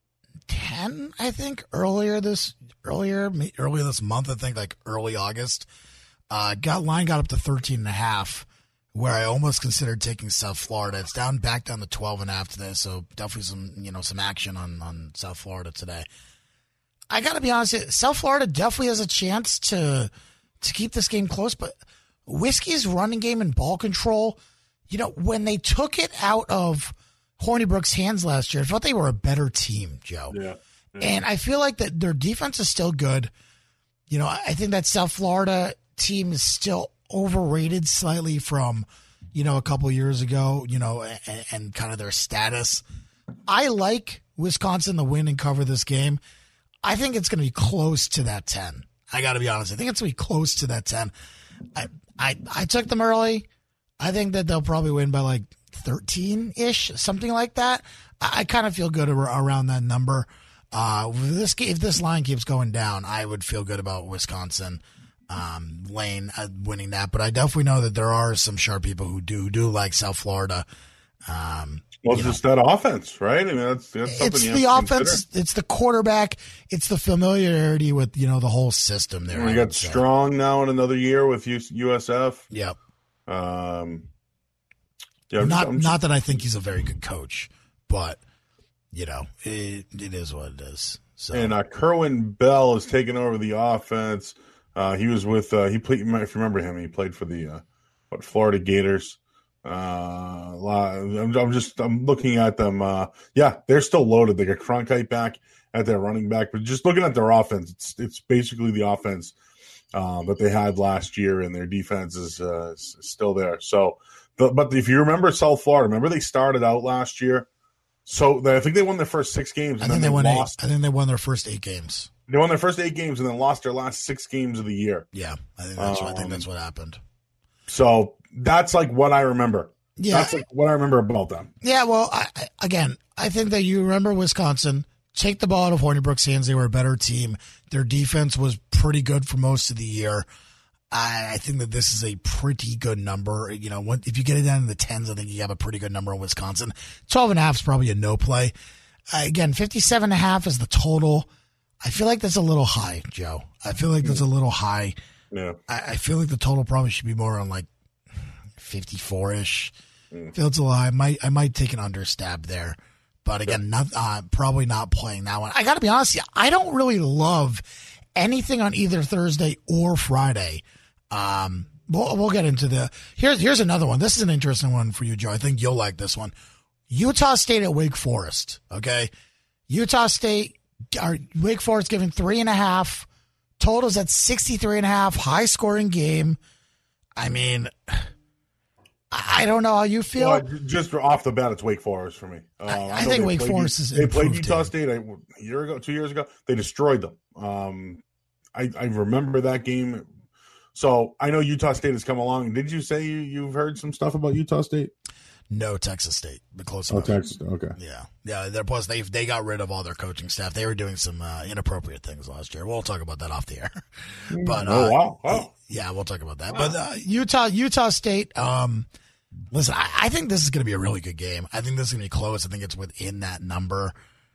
10, I think, earlier this month. I think like early August. Line got up to 13.5. Where I almost considered taking South Florida. It's back down to 12.5 today, so definitely some action on South Florida today. I got to be honest, South Florida definitely has a chance to keep this game close, but Whiskey's running game and ball control, when they took it out of Hornibrook's hands last year, I thought they were a better team, Joe. Yeah. And I feel like that their defense is still good. I think that South Florida team is still overrated slightly from, a couple years ago, and kind of their status. I like Wisconsin to win and cover this game. I think it's going to be close to that 10. I got to be honest. I think it's going to be close to that 10. I took them early. I think that they'll probably win by like 13-ish, something like that. I kind of feel good around that number. If this line keeps going down, I would feel good about Wisconsin Lane winning that, but I definitely know that there are some sharp people who do like South Florida. It's just that offense, right? I mean, that's something. It's the offense. Consider. It's the quarterback. It's the familiarity with the whole system there. We got Strong now in another year with USF. Yep. Not that I think he's a very good coach, but it is what it is. So. And Kerwin Bell is taking over the offense. He was with he played. If you remember him, he played for the Florida Gators. I'm looking at them. They're still loaded. They got Cronkite back at their running back, but just looking at their offense, it's basically the offense that they had last year, and their defense is still there. So, but if you remember South Florida, remember they started out last year. So I think they won their first 6 games. And I think then they won lost. 8. I think they won their first 8 games. They won their first 8 games and then lost their last 6 games of the year. Yeah, I think that's what happened. So that's like what I remember. Yeah, that's like what I remember about them. Yeah, well, I think that you remember Wisconsin. Take the ball out of Hornibrook's hands. They were a better team. Their defense was pretty good for most of the year. I think that this is a pretty good number. If you get it down in the 10s, I think you have a pretty good number in Wisconsin. 12.5 is probably a no play. Again, 57.5 is the total. I feel like that's a little high, Joe. I feel like that's a little high. Yeah. I feel like the total probably should be more on like 54-ish. I feel it's a little high. I might take an under stab there. But again, probably not playing that one. I got to be honest with you, I don't really love anything on either Thursday or Friday. We'll get into here's another one. This is an interesting one for you, Joe. I think you'll like this one. Utah State at Wake Forest. Okay. Wake Forest giving 3.5. Totals at 63.5. High scoring game. I mean, I don't know how you feel. Well, just off the bat, it's Wake Forest for me. I think Wake Forest is. They played Utah State a year ago, 2 years ago. They destroyed them. I remember that game. So I know Utah State has come along. Did you say you've heard some stuff about Utah State? No, Texas State, but close Oh, enough. Texas. Okay. Yeah. Plus, they got rid of all their coaching staff. They were doing some inappropriate things last year. We'll talk about that off the air. But wow. yeah, we'll talk about that. Wow. But Utah State. Listen, I think this is going to be a really good game. I think this is going to be close. I think it's within that number.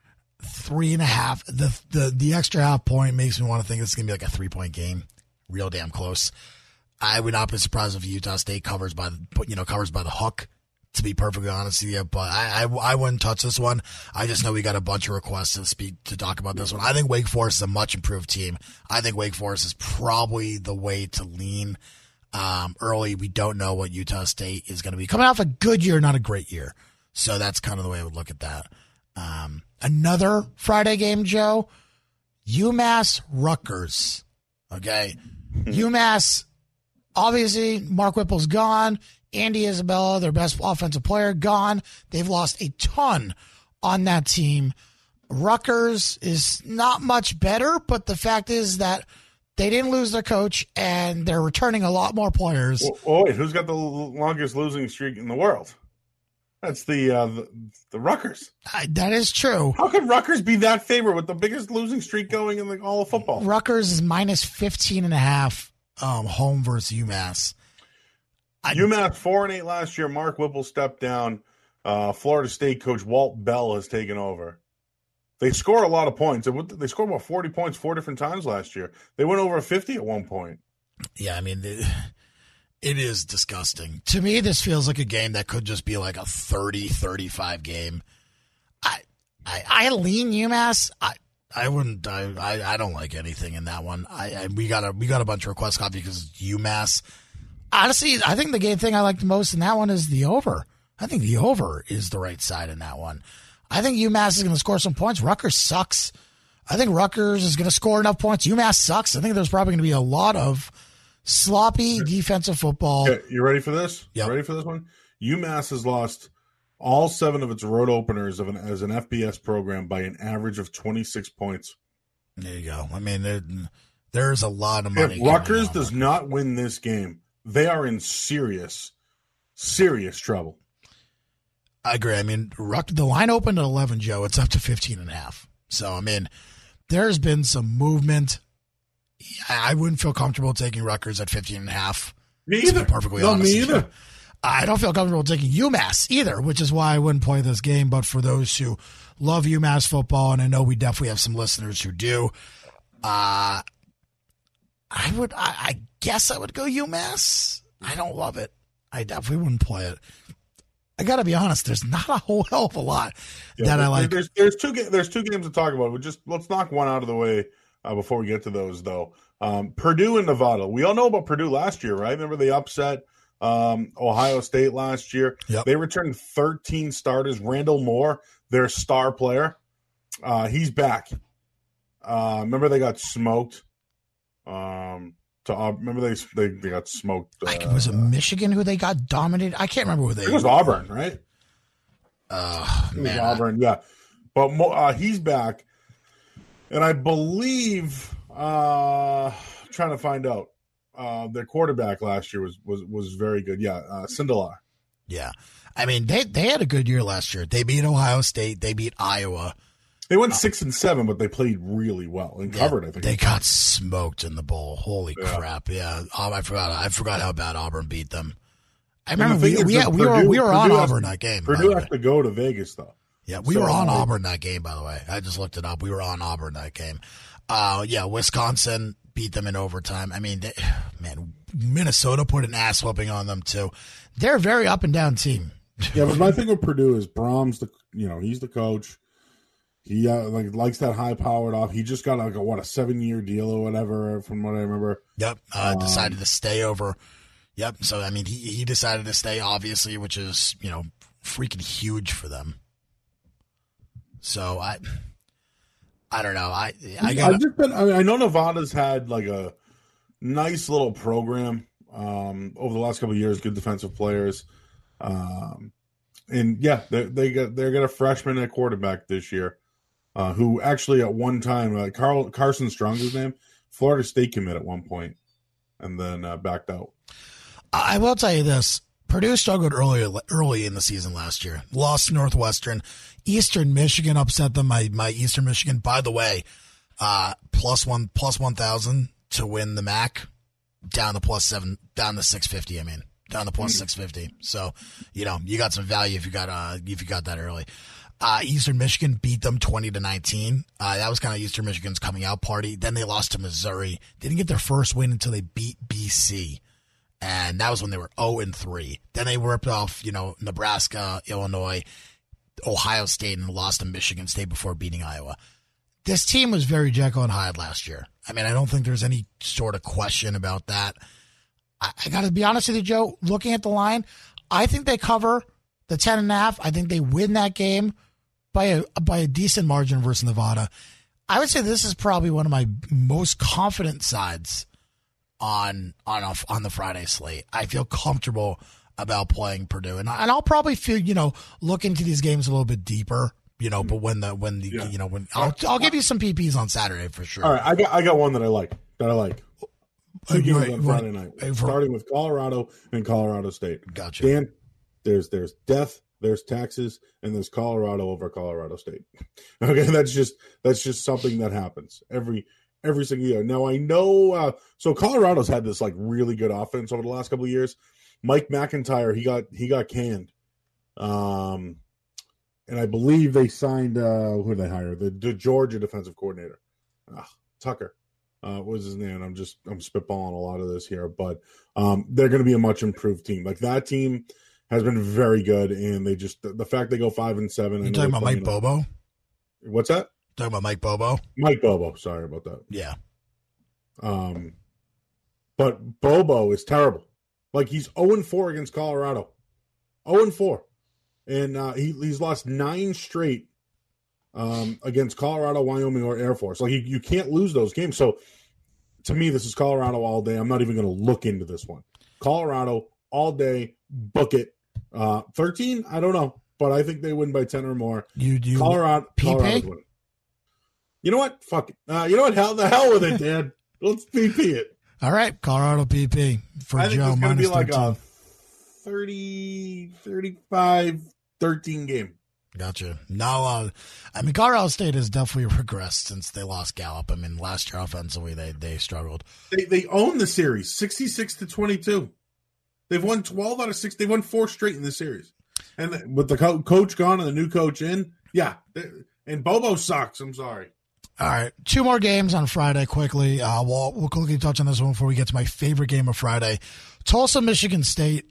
3.5. The extra half point makes me want to think it's going to be like a 3-point game. Real damn close. I would not be surprised if Utah State covers by the hook. To be perfectly honest with you, but I wouldn't touch this one. I just know we got a bunch of requests to talk about this one. I think Wake Forest is a much improved team. I think Wake Forest is probably the way to lean early. We don't know what Utah State is going to be. Coming off a good year, not a great year. So that's kind of the way I would look at that. Another Friday game, Joe. UMass Rutgers. Okay. UMass, obviously, Mark Whipple's gone. Andy Isabella, their best offensive player, gone. They've lost a ton on that team. Rutgers is not much better, but the fact is that they didn't lose their coach, and they're returning a lot more players. Oh, wait, who's got the longest losing streak in the world? That's the Rutgers. That is true. How could Rutgers be that favorite with the biggest losing streak going in all of football? Rutgers is minus 15.5 home versus UMass. UMass 4-8 last year. Mark Whipple stepped down. Florida State coach Walt Bell has taken over. They score a lot of points. They scored about 40 points 4 different times last year. They went over 50 at one point. Yeah, I mean, it is disgusting. To me, this feels like a game that could just be like a 30-35 game. I lean UMass. I wouldn't. I don't like anything in that one. We got a bunch of requests copy because UMass. Honestly, I think the game thing I like the most in that one is the over. I think the over is the right side in that one. I think UMass is going to score some points. Rutgers sucks. I think Rutgers is going to score enough points. UMass sucks. I think there's probably going to be a lot of sloppy defensive football. Okay, you ready for this? Yep. Ready for this one? UMass has lost all 7 of its road openers as an FBS program by an average of 26 points. There you go. I mean, there's a lot of money. If Rutgers does not win this game, they are in serious trouble. I agree. I mean, the line opened at 11, Joe. It's up to 15.5. So, I mean, there's been some movement. I wouldn't feel comfortable taking Rutgers at 15.5. Me either. To be perfectly honest. Me either. I don't feel comfortable taking UMass either, which is why I wouldn't play this game. But for those who love UMass football, and I know we definitely have some listeners who do, I guess I would go UMass. I don't love it. I definitely wouldn't play it. I got to be honest. There's not a whole hell of a lot that I like. There's two games to talk about. Let's knock one out of the way before we get to those, though. Purdue and Nevada. We all know about Purdue last year, right? Remember they upset Ohio State last year. Yep. They returned 13 starters. Randall Moore, their star player, he's back. Remember they got smoked. Remember they got smoked. Was it Michigan who they got dominated? I can't remember who they. It was Auburn, right? It was Auburn, yeah. But he's back, and I believe trying to find out. Their quarterback last year was very good. Yeah, Sindelar. Yeah, I mean they had a good year last year. They beat Ohio State. They beat Iowa. They went 6-7, but they played really well and covered. I think they got smoked in the bowl. Holy crap! Yeah, I forgot how bad Auburn beat them. I remember we were on Auburn that game. Purdue has to go to Vegas though. Yeah, we were on Auburn that game. By the way, I just looked it up. We were on Auburn that game. Yeah, Wisconsin beat them in overtime. I mean, Minnesota put an ass whooping on them too. They're a very up and down team. Yeah, but my thing with Purdue is Brahms. He's the coach. He likes that high powered off. He just got a 7-year deal or whatever, from what I remember. Yep, decided to stay over. Yep. So I mean, he decided to stay, obviously, which is freaking huge for them. So I don't know. I know Nevada's had like a nice little program over the last couple of years. Good defensive players, and yeah, they got a freshman at quarterback this year, who actually at one time Carson Strong's his name, Florida State commit at one point, and then backed out. I will tell you this: Purdue struggled early in the season last year. Lost to Northwestern. Eastern Michigan upset them. My Eastern Michigan, by the way, plus 1,000 to win the MAC, down to plus 7, down to 650. Down to plus 650. So, you got some value if you got that early. Eastern Michigan beat them 20-19. That was kind of Eastern Michigan's coming out party. Then they lost to Missouri. They didn't get their first win until they beat BC. And that was when they were 0-3. Then they ripped off, Nebraska, Illinois, Ohio State, and lost to Michigan State before beating Iowa. This team was very Jekyll and Hyde last year. I don't think there's any sort of question about that. I got to be honest with you, Joe, looking at the line, I think they cover the 10.5. I think they win that game by a decent margin versus Nevada. I would say this is probably one of my most confident sides on the Friday slate. I feel comfortable about playing Purdue, and I'll probably feel look into these games a little bit deeper. But I'll give you some PPs on Saturday for sure. All right, I got one that I like. Two games on Friday night, starting with Colorado and Colorado State. Gotcha. Dan, there's death, there's taxes, and there's Colorado over Colorado State. Okay, that's just something that happens every single year. Now I know. So Colorado's had this like really good offense over the last couple of years. Mike McIntyre, he got canned, and I believe they signed who did they hire? The Georgia defensive coordinator, Tucker. What was his name? I'm spitballing a lot of this here, but they're going to be a much improved team. Like that team has been very good, and they just the fact they go 5-7. You talking about Mike Bobo? What's that? Talking about Mike Bobo? Mike Bobo. Sorry about that. Yeah. But Bobo is terrible. Like he's 0-4 against Colorado. 0-4, and he's lost 9 straight against Colorado, Wyoming, or Air Force. Like you can't lose those games. So to me, this is Colorado all day. I'm not even going to look into this one. Colorado all day, book it. 13, I don't know, but I think they win by 10 or more. You Colorado win. You know what? Fuck it. You know what? The hell with it, Dan. Let's PP it. All right, Colorado PP for I think Joe. It's going to be like 13. a 30, 35, 13 game. Gotcha. No, Colorado State has definitely regressed since they lost Gallup. Last year offensively they struggled. They own the series, 66-22. They've won 12 out of 6. They won 4 straight in the series. And with the coach gone and the new coach in, yeah. And Bobo sucks. I'm sorry. All right, 2 more games on Friday quickly. We'll quickly touch on this one before we get to my favorite game of Friday. Tulsa, Michigan State.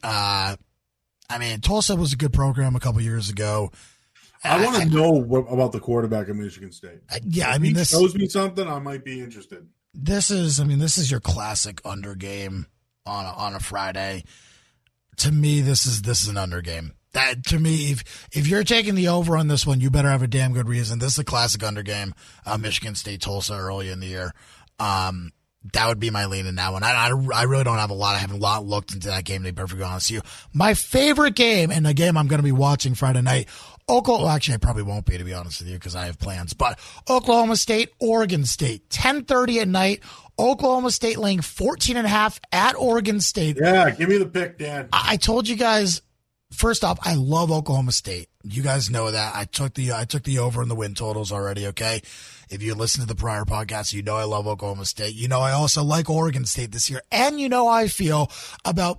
Tulsa was a good program a couple years ago. I want to know about the quarterback of Michigan State. Yeah, if he shows me something, I might be interested. This is your classic under game on a Friday. To me, this is an under game. That to me, if you're taking the over on this one, you better have a damn good reason. This is a classic under game. Michigan State Tulsa early in the year. That would be my lean in that one. I really don't have a lot. I haven't looked into that game, to be perfectly honest with you. My favorite game, and the game I'm going to be watching Friday night, actually I probably won't be, to be honest with you, because I have plans, but Oklahoma State, Oregon State, 10:30 at night. Oklahoma State laying 14.5 at Oregon State. Yeah, give me the pick, Dan. I told you guys, first off, I love Oklahoma State. You guys know that. I took the over in the win totals already, okay? If you listen to the prior podcast, you know I love Oklahoma State. You know I also like Oregon State this year. And you know how I feel about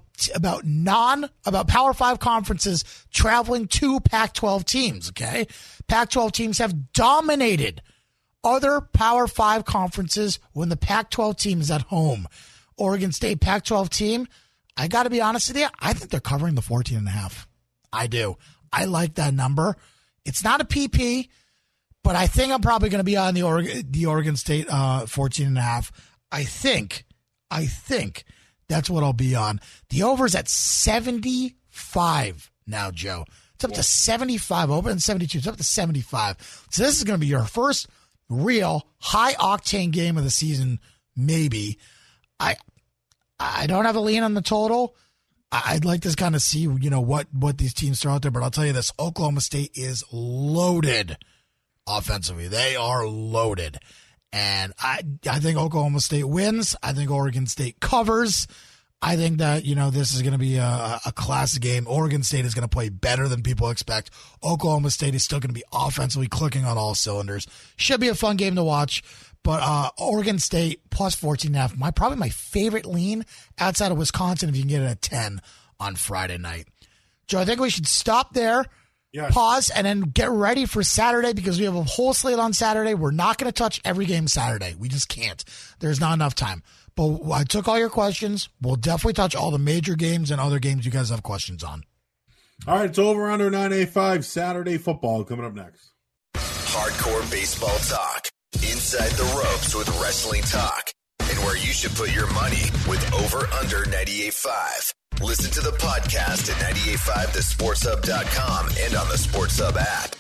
Power 5 conferences traveling to Pac-12 teams, okay? Pac-12 teams have dominated other Power 5 conferences when the Pac-12 team is at home. Oregon State Pac-12 team, I got to be honest with you, I think they're covering the 14.5. I do. I like that number. It's not a PP, but I think I'm probably going to be on the Oregon State 14.5. I think that's what I'll be on. The over's at 75 now, Joe. It's up to 75. Over in 72. It's up to 75. So this is going to be your first real high-octane game of the season, maybe. I don't have a lean on the total. I'd like to kind of see, what these teams throw out there. But I'll tell you this, Oklahoma State is loaded offensively. They are loaded. And I think Oklahoma State wins. I think Oregon State covers. I think that, this is going to be a classic game. Oregon State is going to play better than people expect. Oklahoma State is still going to be offensively clicking on all cylinders. Should be a fun game to watch. But Oregon State plus 14.5, probably my favorite lean outside of Wisconsin if you can get it at 10 on Friday night. Joe, I think we should stop there, pause, and then get ready for Saturday because we have a whole slate on Saturday. We're not going to touch every game Saturday. We just can't. There's not enough time. But I took all your questions. We'll definitely touch all the major games and other games you guys have questions on. All right, it's over under 985 Saturday football coming up next. Hardcore baseball talk. Inside the ropes with wrestling talk. And where you should put your money with over under 98.5. Listen to the podcast at 985thesportshub.com and on the Sports Hub app.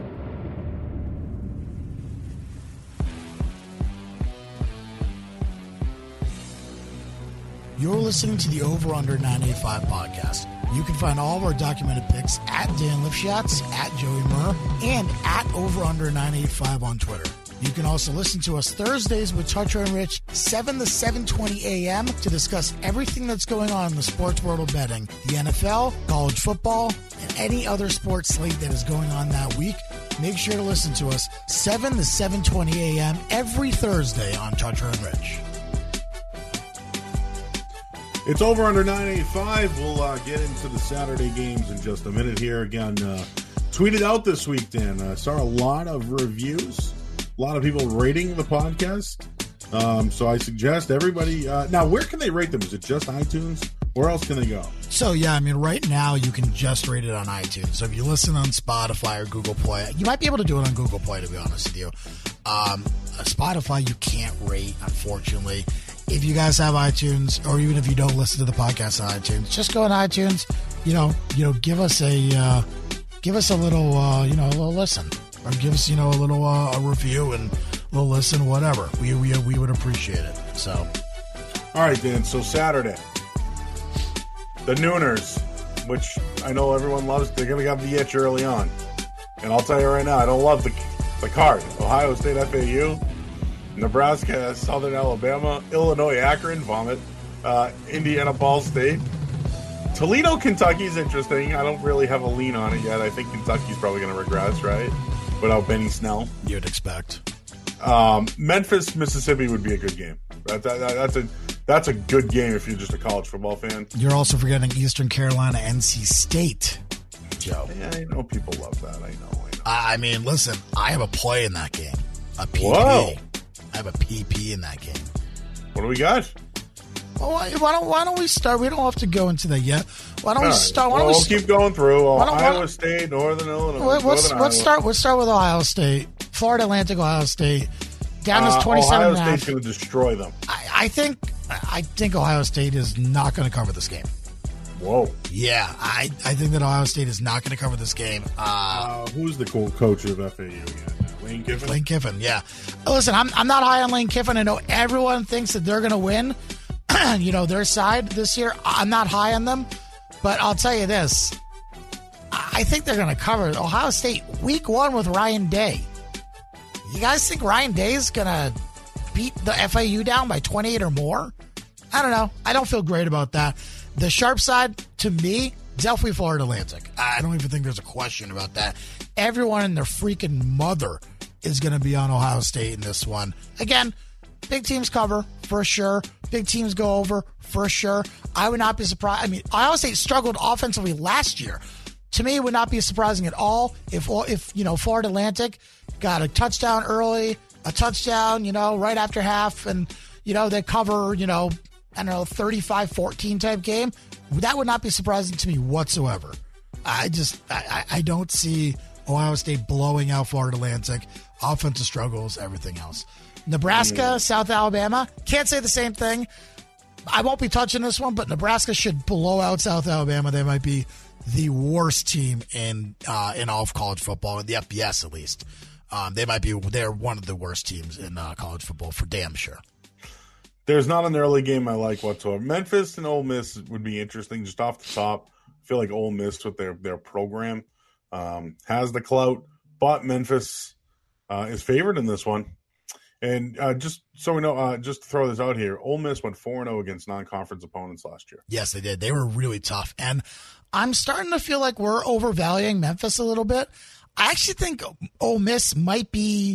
You're listening to the Over Under 985 podcast. You can find all of our documented picks at Dan Lifshatz, at Joey Murr, and at Over Under 985 on Twitter. You can also listen to us Thursdays with Toucher and Rich, 7 to 7:20 a.m. to discuss everything that's going on in the sports world of betting, the NFL, college football, and any other sports slate that is going on that week. Make sure to listen to us 7 to 7:20 a.m. every Thursday on Toucher and Rich. It's over under 985. We'll get into the Saturday games in just a minute here. Again, tweeted out this week, Dan. Saw a lot of reviews. A lot of people rating the podcast. So I suggest everybody... now, where can they rate them? Is it just iTunes? Where else can they go? So, right now you can just rate it on iTunes. So if you listen on Spotify or Google Play, you might be able to do it on Google Play, to be honest with you. Spotify, you can't rate, unfortunately. If you guys have iTunes, or even if you don't listen to the podcast on iTunes, just go on iTunes, give us a little, a little listen. Or give us, a little a review and a little listen, whatever. We would appreciate it. So, all right, Dan. So Saturday, the Nooners, which I know everyone loves, they're going to have the itch early on. And I'll tell you right now, I don't love the card. Ohio State, FAU, Nebraska, Southern Alabama, Illinois, Akron, vomit, Indiana, Ball State. Toledo, Kentucky is interesting. I don't really have a lean on it yet. I think Kentucky's probably going to regress, right? Without Benny Snell. You'd expect. Memphis, Mississippi would be a good game. That's a good game if you're just a college football fan. You're also forgetting Eastern Carolina, NC State, Joe. Yeah, I know people love that. I know. I mean, listen, I have a play in that game. A PP. Whoa. I have a PP in that game. What do we got? Well, why don't we start? We don't have to go into that yet. Why don't we start? We'll keep going through Iowa State, Northern Illinois. Let's start with Ohio State, Florida Atlantic, Ohio State. Down is 27. Ohio State's going to destroy them. I think Ohio State is not going to cover this game. Whoa. Yeah, I think that Ohio State is not going to cover this game. Who's the cool coach of FAU again? Lane Kiffin? Lane Kiffin, yeah. Listen, I'm not high on Lane Kiffin. I know everyone thinks that they're going to win, their side this year. I'm not high on them, but I'll tell you this. I think they're going to cover Ohio State week 1 with Ryan Day. You guys think Ryan Day is going to beat the FAU down by 28 or more? I don't know. I don't feel great about that. The sharp side, to me, definitely Florida Atlantic. I don't even think there's a question about that. Everyone and their freaking mother is going to be on Ohio State in this one. Again, big teams cover, for sure. Big teams go over, for sure. I would not be surprised. I mean, Ohio State struggled offensively last year. To me, it would not be surprising at all if Florida Atlantic got a touchdown early, a touchdown, right after half, and, they cover, 35-14 type game. That would not be surprising to me whatsoever. I don't see Ohio State blowing out Florida Atlantic. Offensive struggles, everything else. Nebraska, South Alabama. Can't say the same thing. I won't be touching this one, but Nebraska should blow out South Alabama. They might be the worst team in all of college football, in the FBS at least. They're one of the worst teams in college football for damn sure. There's not an early game I like whatsoever. Memphis and Ole Miss would be interesting just off the top. I feel like Ole Miss with their program has the clout, but Memphis is favored in this one. And just so we know, just to throw this out here, Ole Miss went 4-0 against non-conference opponents last year. Yes, they did. They were really tough. And I'm starting to feel like we're overvaluing Memphis a little bit. I actually think Ole Miss might be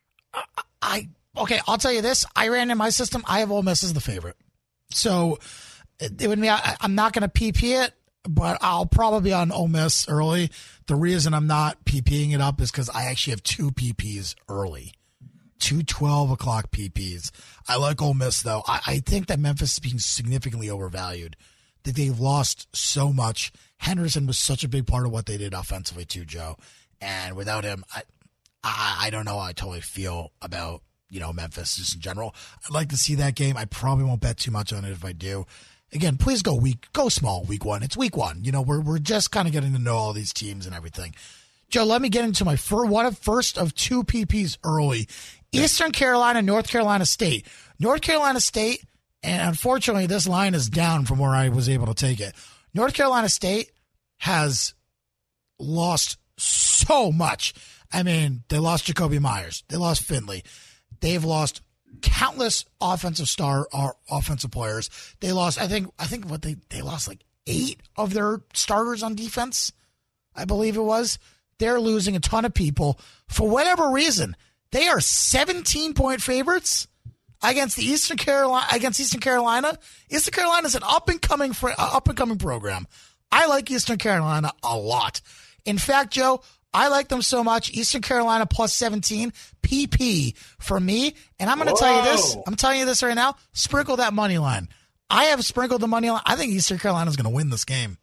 okay, I'll tell you this. I ran in my system. I have Ole Miss as the favorite. So it would mean I'm not going to PP it, but I'll probably be on Ole Miss early. The reason I'm not PPing it up is because I actually have 2 PPs early. 2 12 o'clock PPs. I like Ole Miss, though. I think that Memphis is being significantly overvalued. That they've lost so much. Henderson was such a big part of what they did offensively, too, Joe. And without him, I don't know how I totally feel about, Memphis just in general. I'd like to see that game. I probably won't bet too much on it if I do. Again, please go small week 1. It's week 1. We're just kind of getting to know all these teams and everything. Joe, let me get into my first of 2 PPs early. Eastern Carolina, North Carolina State. North Carolina State, and unfortunately this line is down from where I was able to take it. North Carolina State has lost so much. I mean, they lost Jacoby Myers. They lost Finley. They've lost countless offensive players. They lost, I think what they lost like 8 of their starters on defense, I believe it was. They're losing a ton of people for whatever reason. They are 17-point favorites against Eastern Carolina. Eastern Carolina is an up and coming program. I like Eastern Carolina a lot. In fact, Joe, I like them so much. Eastern Carolina plus 17 PP for me. And I'm going to tell you this. I'm telling you this right now. Sprinkle that money line. I have sprinkled the money line. I think Eastern Carolina is going to win this game.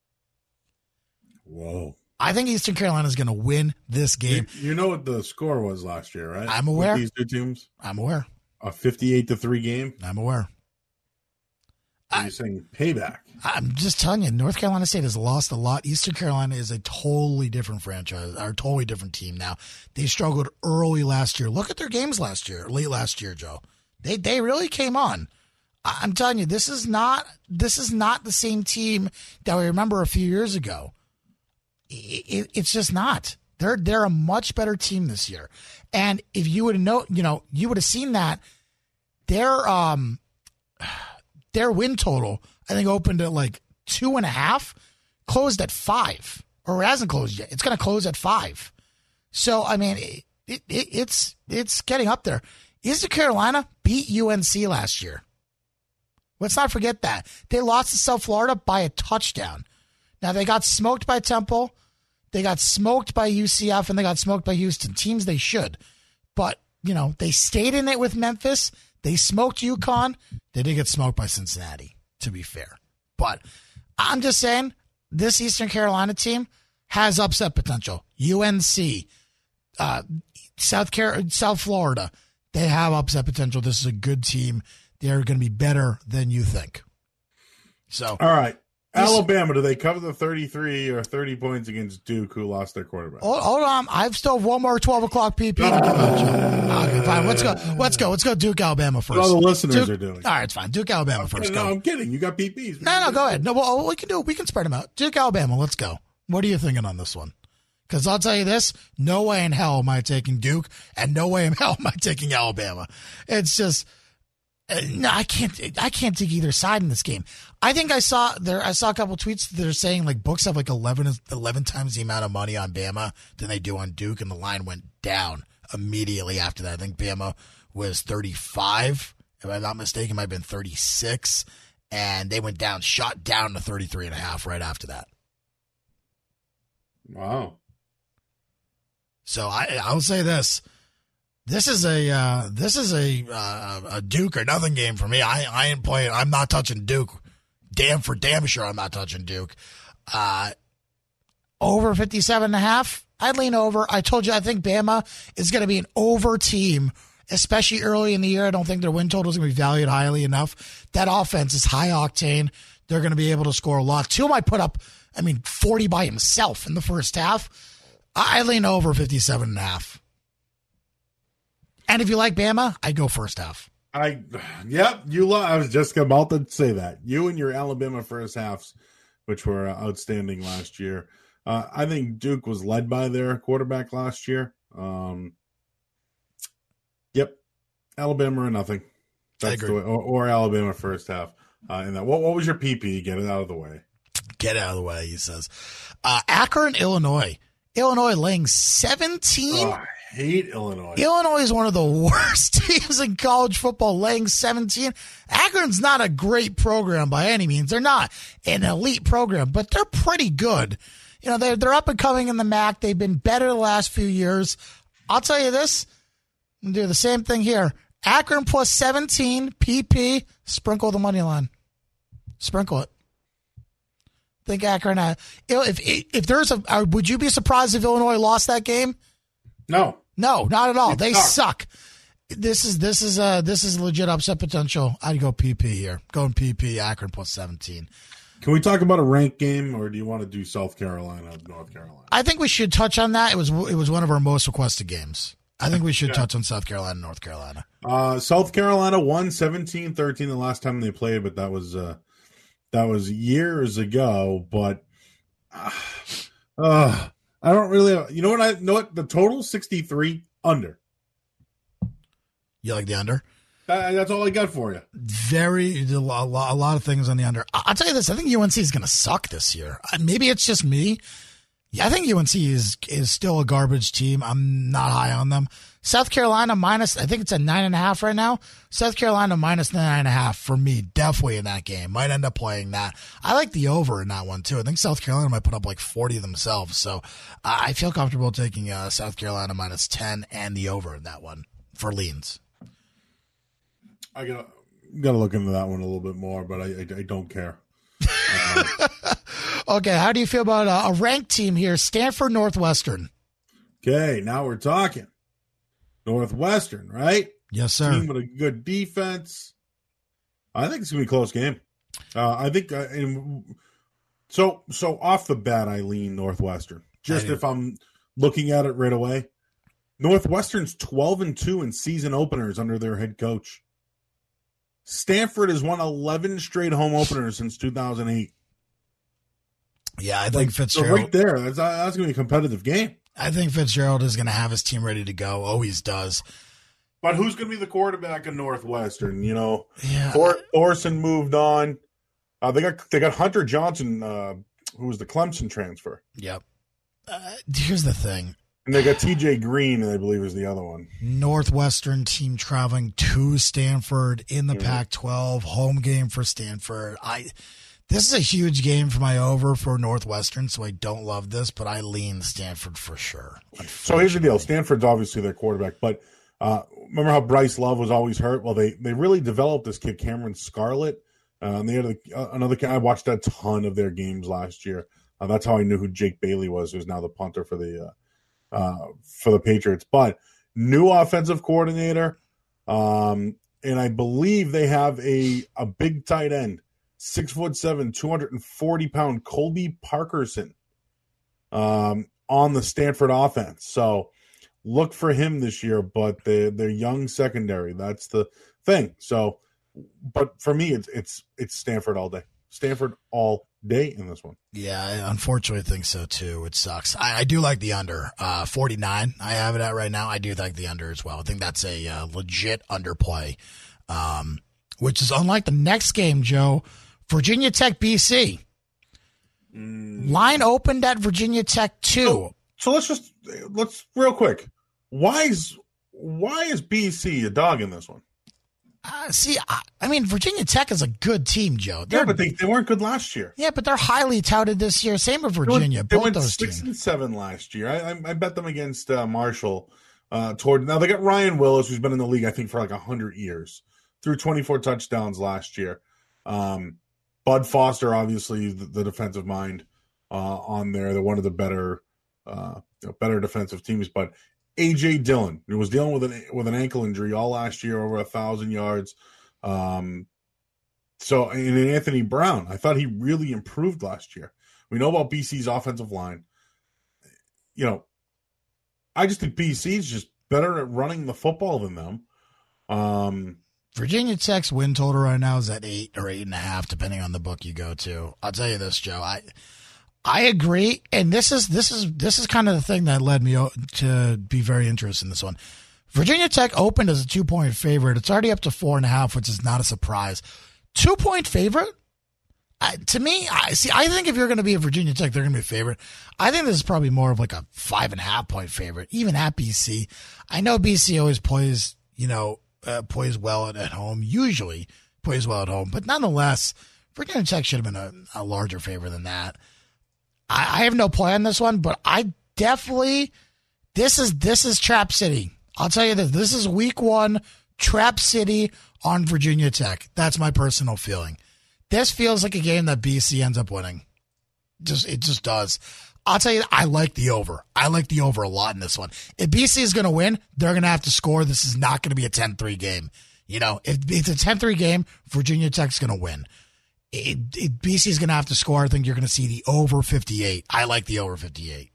Whoa. I think Eastern Carolina is going to win this game. You know what the score was last year, right? I'm aware. With these 2 teams? I'm aware. A 58-3 game? I'm aware. Are you saying payback? I'm just telling you, North Carolina State has lost a lot. Eastern Carolina is a totally different franchise, or a totally different team now. They struggled early last year. Look at their games late last year, Joe. They really came on. I'm telling you, this is not the same team that we remember a few years ago. It's just not. They're a much better team this year. And if you would have you would have seen that their win total, I think, opened at like 2.5, closed at 5, or it hasn't closed yet. It's going to close at 5. So I mean, it's getting up there. Eastern Carolina beat UNC last year. Let's not forget that. They lost to South Florida by a touchdown. Now, they got smoked by Temple, they got smoked by UCF, and they got smoked by Houston. Teams they should. But, they stayed in it with Memphis. They smoked UConn. They did get smoked by Cincinnati, to be fair. But I'm just saying, this Eastern Carolina team has upset potential. UNC, South Florida, they have upset potential. This is a good team. They're going to be better than you think. So, all right. Alabama, do they cover the 33 or 30 points against Duke, who lost their quarterback? Hold on. I've still have one more 12 o'clock PP to give out, Joe. Okay, fine. Let's go Duke, Alabama first. All the listeners Duke, are doing. All right, it's fine. Duke, Alabama first. No, I'm kidding. You got PPs. No, go ahead. No, well, we can spread them out. Duke, Alabama, let's go. What are you thinking on this one? Because I'll tell you this, no way in hell am I taking Duke, and no way in hell am I taking Alabama. It's just... No, I can't take either side in this game. I think I saw a couple tweets that are saying like books have like 11 times the amount of money on Bama than they do on Duke, and the line went down immediately after that. I think Bama was 35, if I'm not mistaken, it might have been 36, and they went down, shot down to 33.5 right after that. Wow. So I'll say this. This is a Duke or nothing game for me. I ain't playing. I'm not touching Duke. Damn sure I'm not touching Duke. Over 57.5. I'd lean over. I told you I think Bama is going to be an over team, especially early in the year. I don't think their win total is going to be valued highly enough. That offense is high octane. They're going to be able to score a lot. Tua might put up, 40 by himself in the first half. I lean over 57.5. And if you like Bama, I go first half. I was just about to say that. You and your Alabama first halves, which were outstanding last year. I think Duke was led by their quarterback last year. Yep. Alabama or nothing. I agree. The way, or Alabama first half. And that. What was your PP? Get it out of the way. Get out of the way, he says. Akron, Illinois. Illinois laying 17. Oh, I hate Illinois. Illinois is one of the worst teams in college football, laying 17. Akron's not a great program by any means. They're not an elite program, but they're pretty good. You know, they're up and coming in the MAC. They've been better the last few years. I'll tell you this. I'm going to do the same thing here. Akron plus 17, PP, sprinkle the money line. Sprinkle it. Think Akron. If there's would you be surprised if Illinois lost that game? No, not at all. They suck. This is legit upset potential. I'd go PP here. Going PP. Akron plus 17. Can we talk about a ranked game, or do you want to do South Carolina, North Carolina? I think we should touch on that. It was one of our most requested games. I think we should touch on South Carolina, North Carolina. South Carolina won 17-13 the last time they played, but that was years ago. But I don't really. You know what? The total 63 under. You like the under? That's all I got for you. A lot of things on the under. I'll tell you this. I think UNC is going to suck this year. Maybe it's just me. Yeah, I think UNC is still a garbage team. I'm not high on them. South Carolina minus, I think it's at 9.5 right now. South Carolina minus 9.5 for me, definitely in that game. Might end up playing that. I like the over in that one too. I think South Carolina might put up like 40 themselves. So I feel comfortable taking South Carolina minus 10 and the over in that one for leans. I gotta look into that one a little bit more, but I don't care. Okay, how do you feel about a ranked team here? Stanford, Northwestern. Okay, now we're talking. Northwestern, right? Yes, sir. Team with a good defense. I think it's going to be a close game. I think so off the bat, I lean Northwestern. Just if I'm looking at it right away. Northwestern's 12-2 in season openers under their head coach. Stanford has won 11 straight home openers since 2008. Yeah, I think Fitzgerald. So right there, that's going to be a competitive game. I think Fitzgerald is going to have his team ready to go. Always does. But who's going to be the quarterback in Northwestern? You know, yeah. Thorson moved on. They got Hunter Johnson, who was the Clemson transfer. Yep. Here's the thing. And they got T.J. Green, I believe, is the other one. Northwestern team traveling to Stanford in the Pac-12, home game for Stanford. This is a huge game for my over for Northwestern, so I don't love this, but I lean Stanford for sure. So here's the deal. Stanford's obviously their quarterback, but remember how Bryce Love was always hurt? Well, they really developed this kid, Cameron Scarlett. And they had another kid. I watched a ton of their games last year. That's how I knew who Jake Bailey was, who's now the punter for the Patriots. But new offensive coordinator, and I believe they have a big tight end, 6'7", 240-pound Colby Parkerson on the Stanford offense. So look for him this year, but they're young secondary. That's the thing. So, but for me, it's Stanford all day. Stanford all day in this one. Yeah, I unfortunately think so too. It sucks. I do like the under 49. I have it at right now. I do like the under as well. I think that's a legit underplay, which is unlike the next game, Joe. Virginia Tech, BC. Line opened at Virginia Tech 2. So let's real quick. Why is BC a dog in this one? I mean, Virginia Tech is a good team, Joe. But they weren't good last year. Yeah, but they're highly touted this year. Same with Virginia. They both went those 6-7 last year. I bet them against Marshall. Now they got Ryan Willis, who's been in the league I think for like 100 years, threw 24 touchdowns last year. Bud Foster, obviously the defensive mind on there. They're one of the better defensive teams, but A.J. Dillon, who was dealing with an ankle injury all last year, over 1,000 yards. And Anthony Brown, I thought he really improved last year. We know about BC's offensive line. You know, I just think BC's just better at running the football than them. Virginia Tech's win total right now is at 8 or 8.5, depending on the book you go to. I'll tell you this, Joe. I agree, and this is kind of the thing that led me to be very interested in this one. Virginia Tech opened as a 2-point favorite. It's already up to 4.5, which is not a surprise. 2-point favorite? To me, I think if you're going to be a Virginia Tech, they're going to be a favorite. I think this is probably more of like a 5.5-point favorite, even at BC. I know BC always plays well at home, usually plays well at home, but nonetheless, Virginia Tech should have been a larger favorite than that. I have no play on this one, but I definitely, this is Trap City. I'll tell you this is week 1, Trap City on Virginia Tech. That's my personal feeling. This feels like a game that BC ends up winning. It just does. I'll tell you, I like the over. I like the over a lot in this one. If BC is going to win, they're going to have to score. This is not going to be a 10-3 game. If it's a 10-3 game, Virginia Tech's going to win. BC is going to have to score. I think you're going to see the over 58. I like the over 58.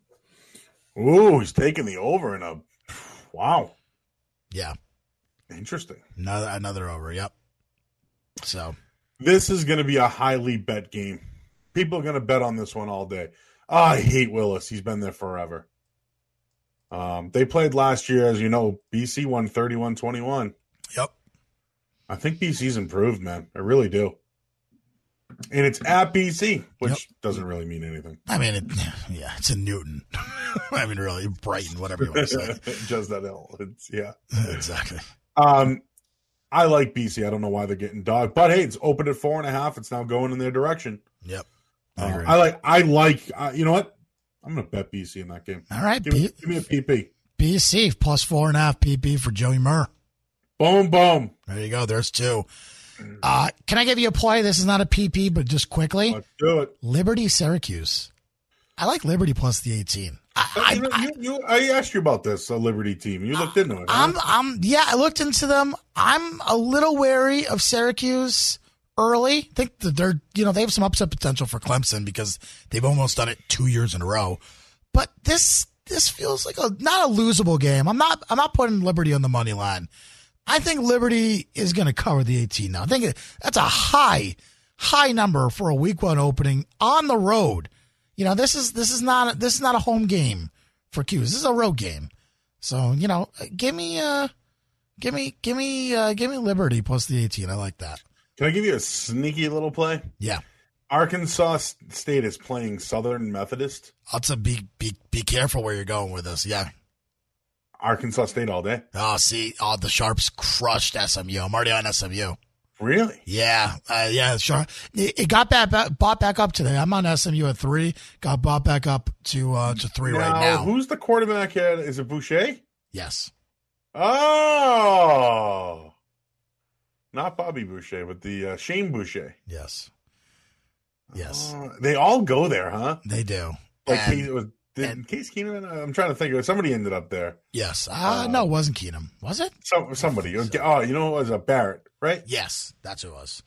Ooh, he's taking the over in a wow. Yeah. Interesting. Another over, yep. So this is going to be a highly bet game. People are going to bet on this one all day. I hate Willis. He's been there forever. They played last year, as you know. BC won 31-21. Yep. I think BC's improved, man. I really do. And it's at BC, which doesn't really mean anything. I mean, it's in Newton. I mean, really, Brighton, whatever you want to say. Just that hill. Yeah. Exactly. I like BC. I don't know why they're getting dogged. But, hey, it's open at 4.5. It's now going in their direction. Yep. I agree. I like you know what? I'm going to bet BC in that game. All right. Give me a PP. BC plus 4.5 PP for Joey Murr. Boom, boom. There you go. There's 2. Can I give you a play? This is not a PP, but just quickly. Let's do it. Liberty, Syracuse. I like Liberty plus the 18. I asked you about this Liberty team. You looked into it. I looked into them. I'm a little wary of Syracuse early. I think that they have some upset potential for Clemson because they've almost done it 2 years in a row. But this feels like not a losable game. I'm not putting Liberty on the money line. I think Liberty is going to cover the 18 now. I think that's a high number for a week 1 opening on the road. This is not a home game for Qs. This is a road game. So, give me Liberty plus the 18. I like that. Can I give you a sneaky little play? Yeah. Arkansas State is playing Southern Methodist. That's a be careful where you're going with this. Yeah. Arkansas State all day. The Sharps crushed SMU. I'm already on SMU. Really? Yeah. Sharp. It got bought back up today. I'm on SMU at 3. Got bought back up to 3 right now. Who's the quarterback here? Is it Boucher? Yes. Oh. Not Bobby Boucher, but the Shane Boucher. Yes. They all go there, huh? They do. Case Keenum? I'm trying to think of somebody ended up there. Yes. No, it wasn't Keenum. Was it? Somebody. Oh, you know it was Barrett, right? Yes, that's who it was.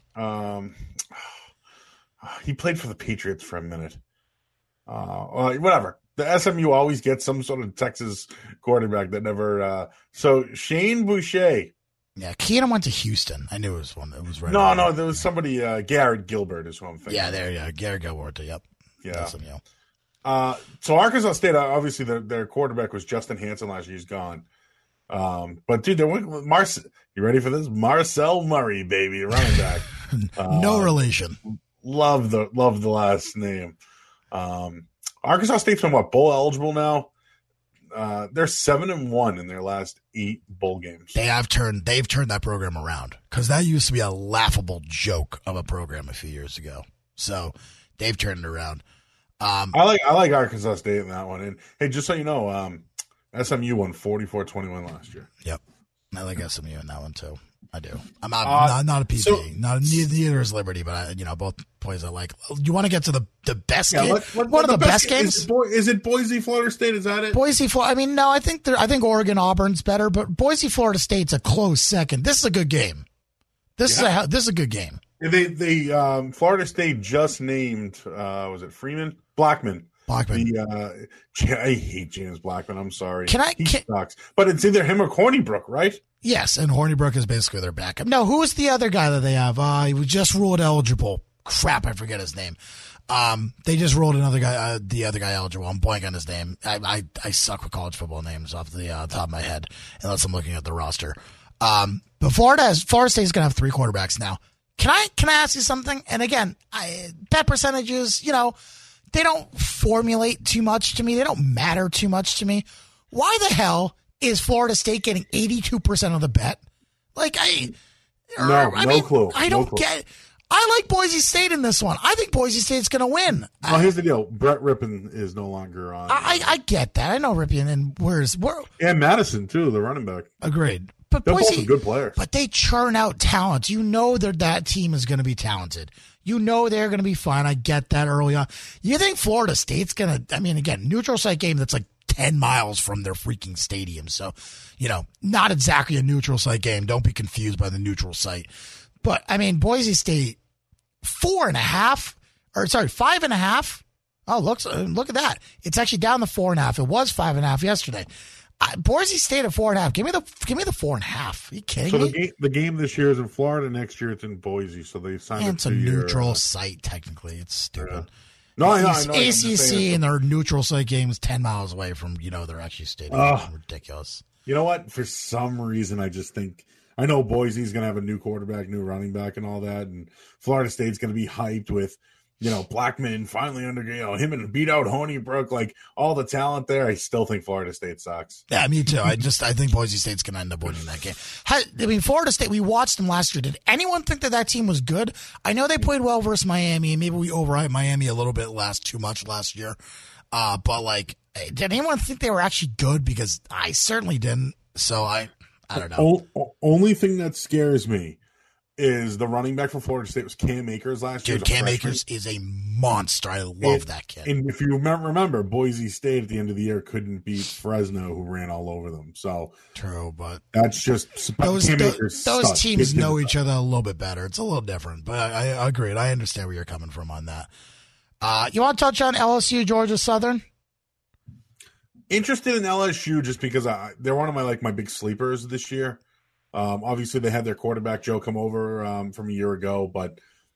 He played for the Patriots for a minute. Whatever. The SMU always gets some sort of Texas quarterback that never. So Shane Boucher. Yeah, Keenum went to Houston. I knew it was one. It was right. No, there was somebody. Garrett Gilbert is who I'm thinking. Yeah, Garrett Gilbert. Yep. Yeah. SMU. So Arkansas State, obviously their quarterback was Justin Hansen last year. He's gone. But dude, you ready for this? Marcel Murray, baby, running back. No relation. Love the last name. Arkansas State's been bowl eligible now. They're 7-1 in their last 8 bowl games. They've turned that program around because that used to be a laughable joke of a program a few years ago. So they've turned it around. I like Arkansas State in that one. And hey, just so you know, SMU won 44-21 last year. Yep, I like SMU in that one too. I do. I'm not a PP. Neither is Liberty, but both plays I like. You want to get to the best game? One of the best games? Is it Boise, Florida State? Is that it? Boise, Florida. I mean, no. I think Oregon, Auburn's better, but Boise, Florida State's a close second. This is a good game. This is a good game. They Florida State just named was it Blackman. I hate James Blackman. I'm sorry. He sucks. But it's either him or Hornibrook, right? Yes, and Hornibrook is basically their backup. No, who is the other guy that they have? He was just ruled eligible. crap, I forget his name. They just rolled another guy, the other guy eligible. I'm blanking on his name. I suck with college football names off the top of my head, unless I'm looking at the roster. But Florida State's going to have 3 quarterbacks now. Can I ask you something? And again, bet percentages, they don't formulate too much to me. They don't matter too much to me. Why the hell is Florida State getting 82% of the bet? Like, no clue. I don't get it. I like Boise State in this one. I think Boise State's going to win. Well, here's the deal. Brett Rippon is no longer on. I get that. I know Rippon, and and Madison, too, the running back. Agreed. But they're Boise, both good players. But they churn out talent. You know that team is going to be talented. You know they're going to be fine. I get that early on. You think Florida State's going to, again, neutral site game that's like 10 miles from their freaking stadium. So, not exactly a neutral site game. Don't be confused by the neutral site. But, Boise State, 5.5. Oh, look at that. It's actually down to 4.5. It was 5.5 yesterday. Boise State at 4.5. Give me the 4.5. Are you kidding me? So the game this year is in Florida. Next year it's in Boise. So they signed it's a neutral site. Technically, it's stupid. Yeah. No, I know. ACC and their neutral site game is 10 miles away from their actual stadium. Ridiculous. You know what? For some reason, I just think I know Boise's going to have a new quarterback, new running back, and all that, and Florida State's going to be hyped with. Blackman finally him and beat out Honeybrooke, like all the talent there. I still think Florida State sucks. Yeah, me too. I think Boise State's going to end up winning that game. Florida State, we watched them last year. Did anyone think that team was good? I know they played well versus Miami, and maybe we overhyped Miami a little bit too much last year. But did anyone think they were actually good? Because I certainly didn't. So I don't know. Only thing that scares me is the running back for Florida State was Cam Akers last year. Dude, Cam Akers is a monster. I love that kid. And if you remember, Boise State at the end of the year couldn't beat Fresno, who ran all over them. So true, but that's just those teams know each other a little bit better. It's a little different, but I agree. I understand where you're coming from on that. You want to touch on LSU, Georgia Southern? Interested in LSU just because they're one of my big sleepers this year. Obviously, they had their quarterback Joe come over from a year ago, but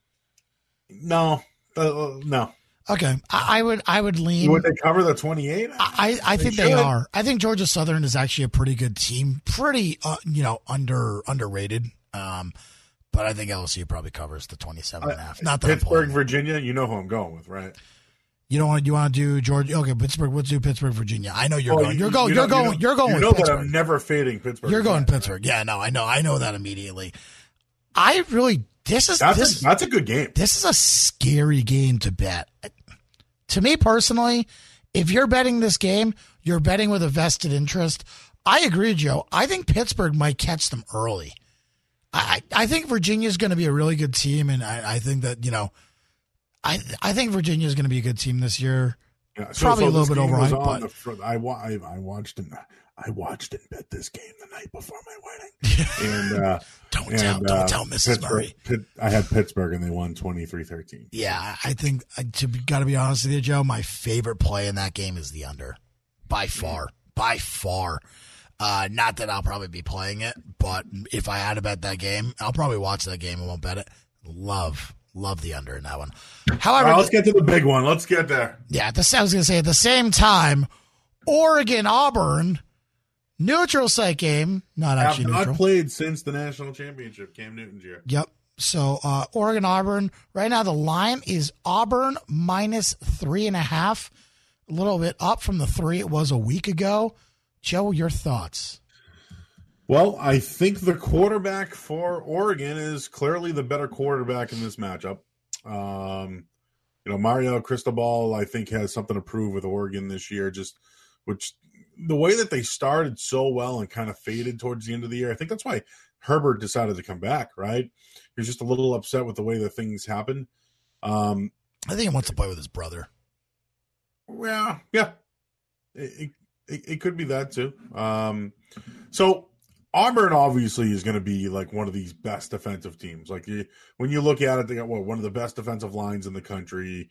no. Okay, I would lean. Would they cover the 28? I think they are. I think Georgia Southern is actually a pretty good team, pretty underrated. But I think LSU probably covers the 27.5. Not that Pittsburgh, Virginia. You know who I'm going with, right? You want to do Georgia? Okay, Pittsburgh. Let's do Pittsburgh, Virginia. I know you're going. You're going with Pittsburgh. That I'm never fading Pittsburgh. You're going Pittsburgh. Right? Yeah, no, I know that immediately. That's a good game. This is a scary game to bet. To me personally, if you're betting this game, you're betting with a vested interest. I agree, Joe. I think Pittsburgh might catch them early. I think Virginia's going to be a really good team, and I think that I think Virginia is going to be a good team this year. Yeah, Probably a little bit overhyped. I watched and bet this game the night before my wedding. And don't tell Mrs. Murray. I had Pittsburgh and they won 23-13. Yeah, I think got to be honest with you, Joe. My favorite play in that game is the under, by far. Not that I'll probably be playing it, but if I had to bet that game, I'll probably watch that game and won't bet it. Love the under in that one. However, let's get to the big one. Let's get there. Yeah, I was going to say at the same time, Oregon Auburn neutral site game. Not played since the national championship. Cam Newton's year. Yep. So Oregon Auburn right now the line is Auburn minus 3.5, a little bit up from the 3 it was a week ago. Joe, your thoughts? Well, I think the quarterback for Oregon is clearly the better quarterback in this matchup. Mario Cristobal, I think, has something to prove with Oregon this year, which the way that they started so well and kind of faded towards the end of the year. I think that's why Herbert decided to come back, right? He was just a little upset with the way that things happened. I think he wants to play with his brother. Well, yeah. It could be that too. So Auburn obviously is going to be like one of these best defensive teams. Like when you look at it, they got one of the best defensive lines in the country.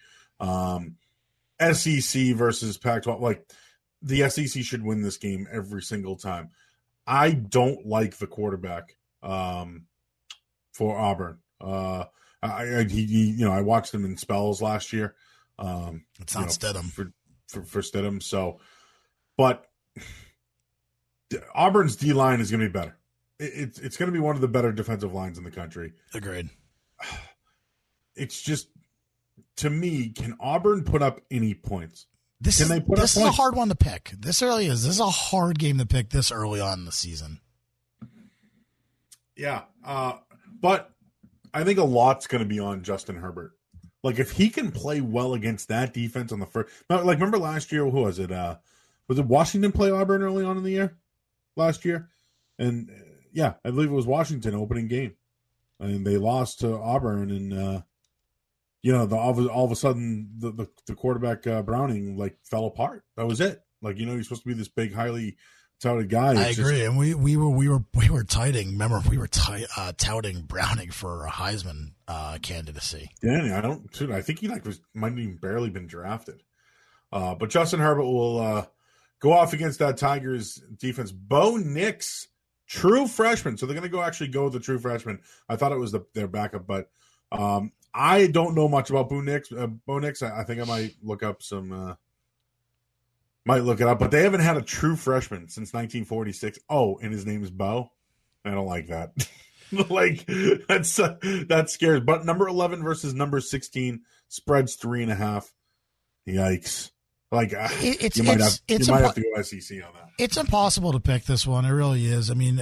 SEC versus Pac-12. Like the SEC should win this game every single time. I don't like the quarterback for Auburn. I I watched him in spells last year. It's not Stidham for Stidham. So, but Auburn's D line is going to be better. It's going to be one of the better defensive lines in the country. Agreed. It's just, to me, can Auburn put up any points? This is a hard one to pick. This is a hard game to pick this early on in the season. Yeah, but I think a lot's going to be on Justin Herbert. Like, if he can play well against that defense on the first, like, remember last year? Who was it? Was it Washington play Auburn early on in the year? Last year, and yeah, I believe it was Washington opening game, and they lost to Auburn, and all of a sudden the quarterback Browning like fell apart. That was it. Like, he's supposed to be this big, highly touted guy. I agree, and we were touting. Remember, we were touting Browning for a Heisman candidacy. Yeah, I think he might have even barely been drafted. But Justin Herbert will go off against that Tigers defense. Bo Nix, true freshman. So they're going to go with the true freshman. I thought it was their backup, but I don't know much about Bo Nix. I think I might look up might look it up, but they haven't had a true freshman since 1946. Oh, and his name is Bo. I don't like that. Like, that scares. But number 11 versus number 16, spreads 3.5. Yikes. Like, you might have to go SEC on that. It's impossible to pick this one. It really is. I mean,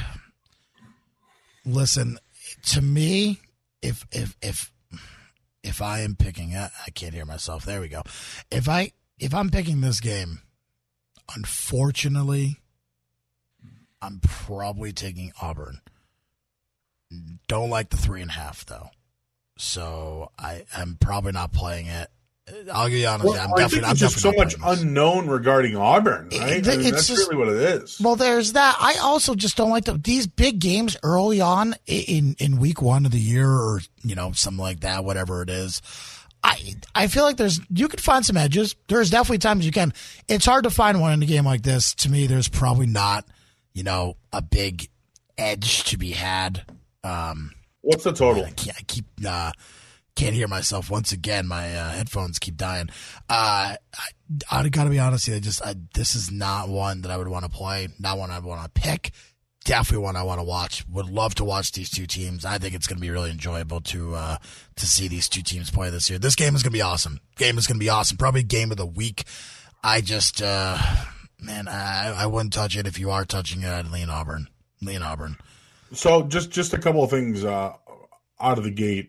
listen, to me, if I am picking, I can't hear myself. There we go. If I'm picking this game, unfortunately, I'm probably taking Auburn. Don't like the 3.5 though, so I'm probably not playing it. I'll be honest. Well, I'm definitely so much unknown regarding Auburn, right? That's really what it is. Well, there's that. I also just don't like these big games early on in week 1 of the year, or something like that. Whatever it is, I feel like you could find some edges. There's definitely times you can. It's hard to find one in a game like this. To me, there's probably not a big edge to be had. What's the total? I keep. Can't hear myself once again. My headphones keep dying. I gotta be honest with you. This is not one that I would want to play. Not one I would want to pick. Definitely one I want to watch. Would love to watch these two teams. I think it's going to be really enjoyable to see these two teams play this year. This game is going to be awesome. Probably game of the week. I just, I wouldn't touch it. If you are touching it, I'd lean Auburn. So just a couple of things out of the gate.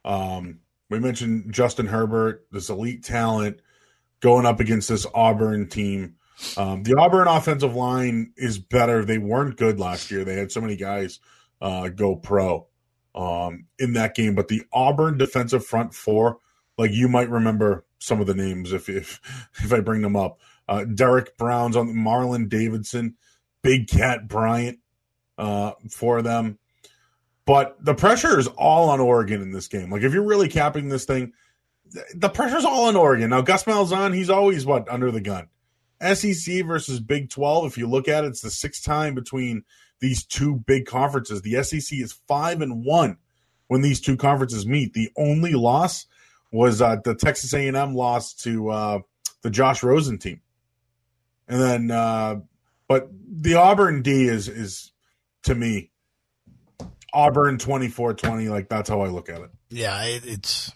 We mentioned Justin Herbert, this elite talent, going up against this Auburn team. The Auburn offensive line is better. They weren't good last year. They had so many guys go pro in that game. But the Auburn defensive front four, like, you might remember some of the names if I bring them up. Derek Brown's on Marlon Davidson, Big Cat Bryant for them. But the pressure is all on Oregon in this game. Like, if you're really capping this thing, the pressure's all on Oregon. Now, Gus Malzahn, he's always, under the gun. SEC versus Big 12, if you look at it, it's the 6th time between these two big conferences. The SEC is 5-1 when these two conferences meet. The only loss was the Texas A&M loss to the Josh Rosen team. And then, but the Auburn D is to me, Auburn 24-20, like, that's how I look at it. Yeah, it's.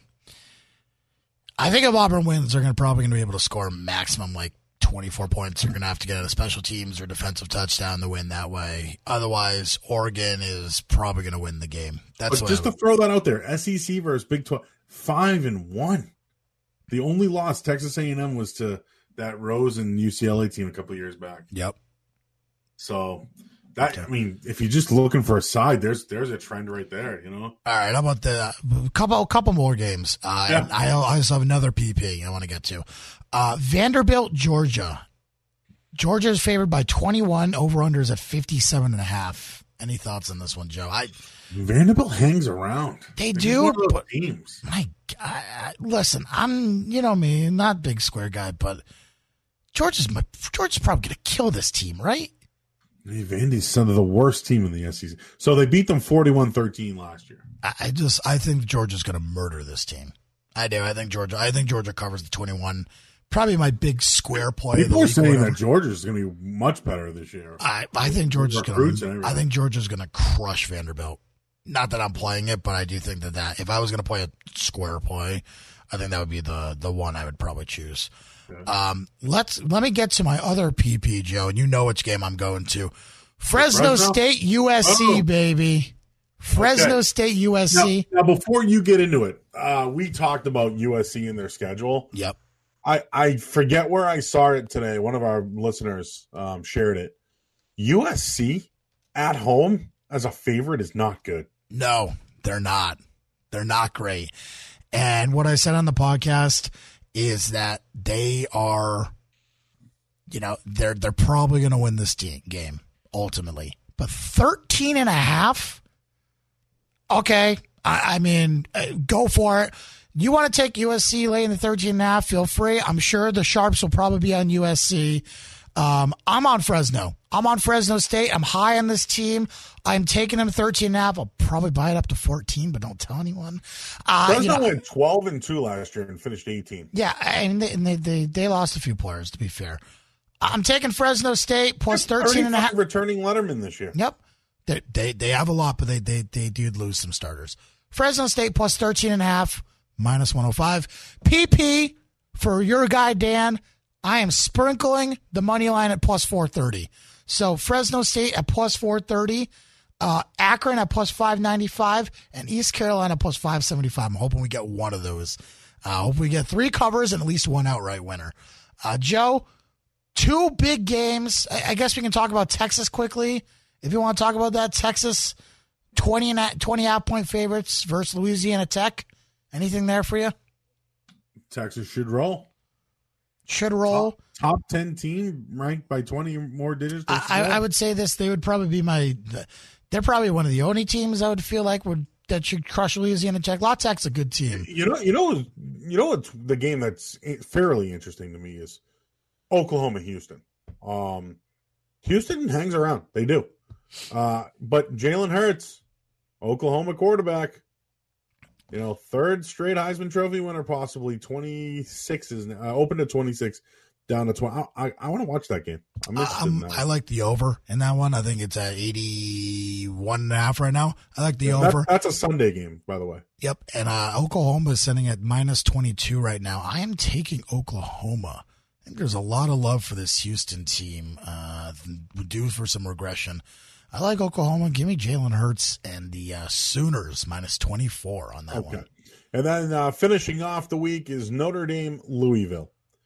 I think if Auburn wins, they're probably going to be able to score maximum 24 points. They're going to have to get a special teams or defensive touchdown to win that way. Otherwise, Oregon is probably going to win the game. That's just to throw that out there. SEC versus Big 12, 5-1. The only loss Texas A&M was to that Rose and UCLA team a couple of years back. Yep. So. If you're just looking for a side, there's a trend right there, All right, how about the couple more games? Yeah. I also have another PP I want to get to. Vanderbilt, Georgia. Georgia is favored by 21. Over/under is at 57.5. Any thoughts on this one, Joe? Vanderbilt hangs around. They do. But teams. My God, listen, I'm me, not a big square guy, but Georgia's probably going to kill this team, right? Vandy's son of the worst team in the SEC. So they beat them 41-13 last year. I think Georgia's going to murder this team. I do. I think Georgia covers the 21. Probably my big square play. People are saying that Georgia's going to be much better this year. I think Georgia's going to crush Vanderbilt. Not that I'm playing it, but I do think that if I was going to play a square play, I think that would be the one I would probably choose. Yeah. Let me get to my other PP, Joe, and you know which game I'm going to. Fresno State USC, baby. Fresno State USC. Now, before you get into it, we talked about USC and their schedule. Yep. I forget where I saw it today. One of our listeners shared it. USC at home as a favorite is not good. No, they're not. They're not great. And what I said on the podcast is that they are, they're probably going to win this game ultimately. But 13.5. Okay. I mean, go for it. You want to take USC late in the 13.5, feel free. I'm sure the Sharps will probably be on USC. I'm on Fresno. I'm on Fresno State. I'm high on this team. I'm taking them 13.5. I'll probably buy it up to 14, but don't tell anyone. Fresno went 12-2 last year and finished 18. Yeah, and they lost a few players, to be fair. I'm taking Fresno State plus 13.5. Returning Letterman this year. Yep. They have a lot, but they did lose some starters. Fresno State plus 13.5. Minus 105. PP for your guy, Dan. I am sprinkling the money line at plus 430. So Fresno State at plus 430, Akron at plus 595, and East Carolina plus 575. I'm hoping we get one of those. Hope we get 3 covers and at least one outright winner. Joe, 2 big games. I guess we can talk about Texas quickly. If you want to talk about that, Texas 20 half-point favorites versus Louisiana Tech. Anything there for you? Texas should roll. Should roll. Top 10 team ranked by 20 more digits. I would say this. They would probably be they're probably one of the only teams I would feel like that should crush Louisiana Tech. La Tech's a good team. You know what the game that's fairly interesting to me is Oklahoma-Houston. Houston hangs around. They do. But Jalen Hurts, Oklahoma quarterback, third straight Heisman Trophy winner, possibly 26 is open to 26, down to 20. I want to watch that game. I'm interested in that. I like the over in that one. I think it's at 81.5 right now. I like the over. That's a Sunday game, by the way. Yep. And Oklahoma is sitting at minus 22 right now. I am taking Oklahoma. I think there's a lot of love for this Houston team, due for some regression. I like Oklahoma. Give me Jalen Hurts and the Sooners minus 24 on that one. And then finishing off the week is Notre Dame, Louisville.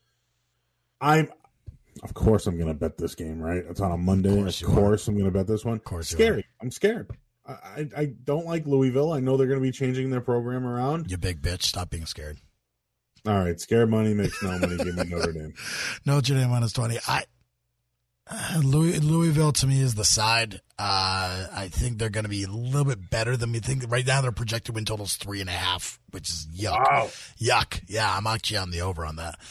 Of course, I'm going to bet this game, right? It's on a Monday. Of course, I'm going to bet this one. Scary. I'm scared. I don't like Louisville. I know they're going to be changing their program around. You big bitch. Stop being scared. All right. Scared money makes no money. Give me Notre Dame. Notre Dame minus 20. Louisville to me is the side. I think they're going to be a little bit better than we think. Right now, their projected win total is 3.5, which is yuck. Wow. Yuck. Yeah, I'm actually on the over on that.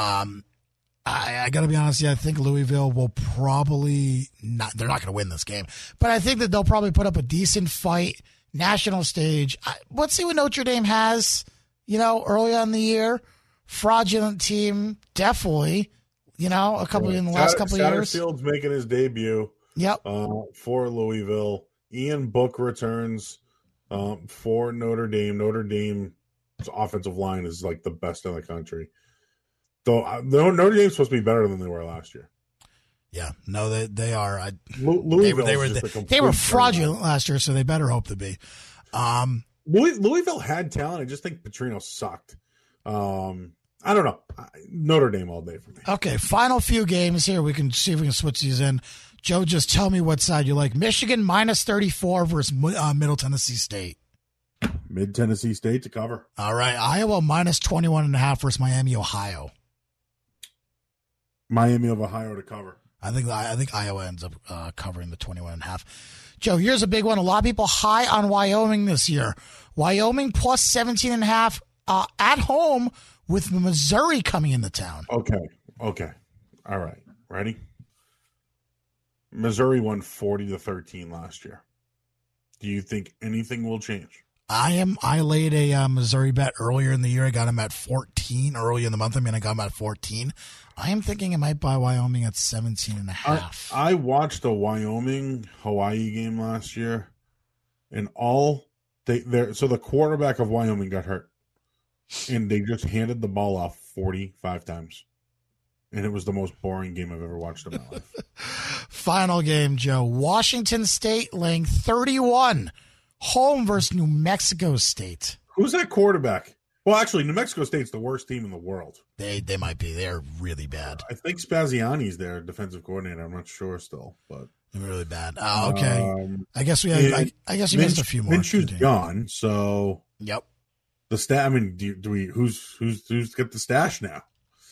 I got to be honest. Yeah, I think Louisville will probably not. They're not going to win this game, but I think that they'll probably put up a decent fight. National stage. Let's see what Notre Dame has. Early on in the year, fraudulent team, definitely. A couple in the last couple of years. Satterfield's making his debut. Yep. For Louisville. Ian Book returns for Notre Dame. Notre Dame's offensive line is like the best in the country. So Notre Dame's supposed to be better than they were last year. Yeah, no, they are. They were fraudulent last year, so they better hope to be. Louisville had talent. I just think Petrino sucked. I don't know. Notre Dame all day for me. Okay, final few games here. We can see if we can switch these in. Joe, just tell me what side you like. Michigan minus 34 versus Middle Tennessee State. Mid Tennessee State to cover. All right, Iowa minus 21.5 versus Miami, Ohio. Miami of Ohio to cover. I think Iowa ends up covering the 21.5. Joe, here's a big one. A lot of people high on Wyoming this year. Wyoming plus 17.5 at home with Missouri coming into town. Okay. All right. Ready? Missouri won 40-13 last year. Do you think anything will change? I laid a Missouri bet earlier in the year. I got him at 14 early in the month. I got him at 14. I am thinking I might buy Wyoming at 17.5. I watched a Wyoming-Hawaii game last year, and so the quarterback of Wyoming got hurt, and they just handed the ball off 45 times. And it was the most boring game I've ever watched in my life. Final game, Joe. Washington State laying 31. Home versus New Mexico State. Who's that quarterback? Well, actually, New Mexico State's the worst team in the world. They might be. They're really bad. I think Spaziani's their defensive coordinator. I'm not sure still, but they're really bad. Oh, okay. I guess we missed a few more. Minshew's gone, so yep. The stat. I mean, who's got the stash now?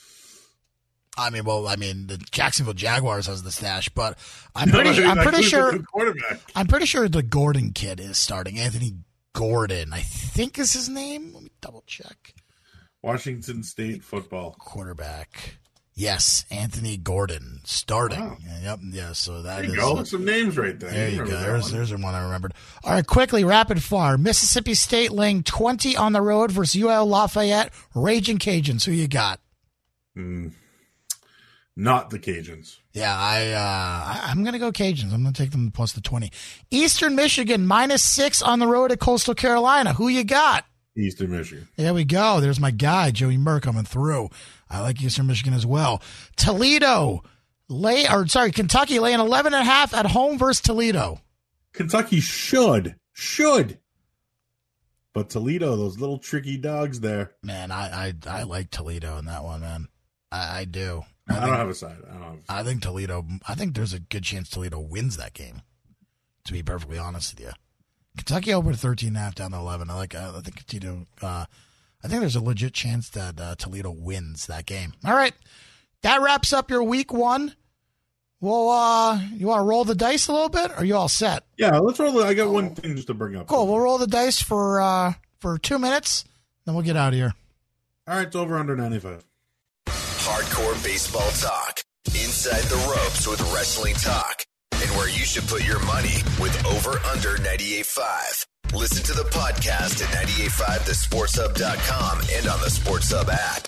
The Jacksonville Jaguars has the stash, but I'm pretty sure the Gordon kid is starting. Anthony Gordon, I think is his name. Let me double check. Washington State football quarterback. Yes, Anthony Gordon starting. Wow. Yep. Yeah. So there you go. Some names right there. There you go. There's one I remembered. All right, quickly, rapid fire. Mississippi State laying 20 on the road versus UL Lafayette. Raging Cajuns. Who you got? Not the Cajuns. Yeah, I'm going to go Cajuns. I'm going to take them plus the 20. Eastern Michigan, -6 on the road at Coastal Carolina. Who you got? Eastern Michigan. There we go. There's my guy, Joey Murr, coming through. I like Eastern Michigan as well. Kentucky laying 11.5 at home versus Toledo. Kentucky should. But Toledo, those little tricky dogs there. Man, I like Toledo in that one, man. I do. I don't have a side. I think there's a good chance Toledo wins that game, to be perfectly honest with you. Kentucky over 13.5 down to 11. I think Toledo. I think there's a legit chance that Toledo wins that game. All right, that wraps up your week one. Well, you want to roll the dice a little bit? Or are you all set? Yeah, let's roll. I got one thing just to bring up. Cool. We'll roll the dice for 2 minutes, then we'll get out of here. All right, it's over under 95. Hardcore baseball talk. Inside the ropes with wrestling talk. And where you should put your money with over under 98.5. Listen to the podcast at 985thesportshub.com and on the Sports Hub app.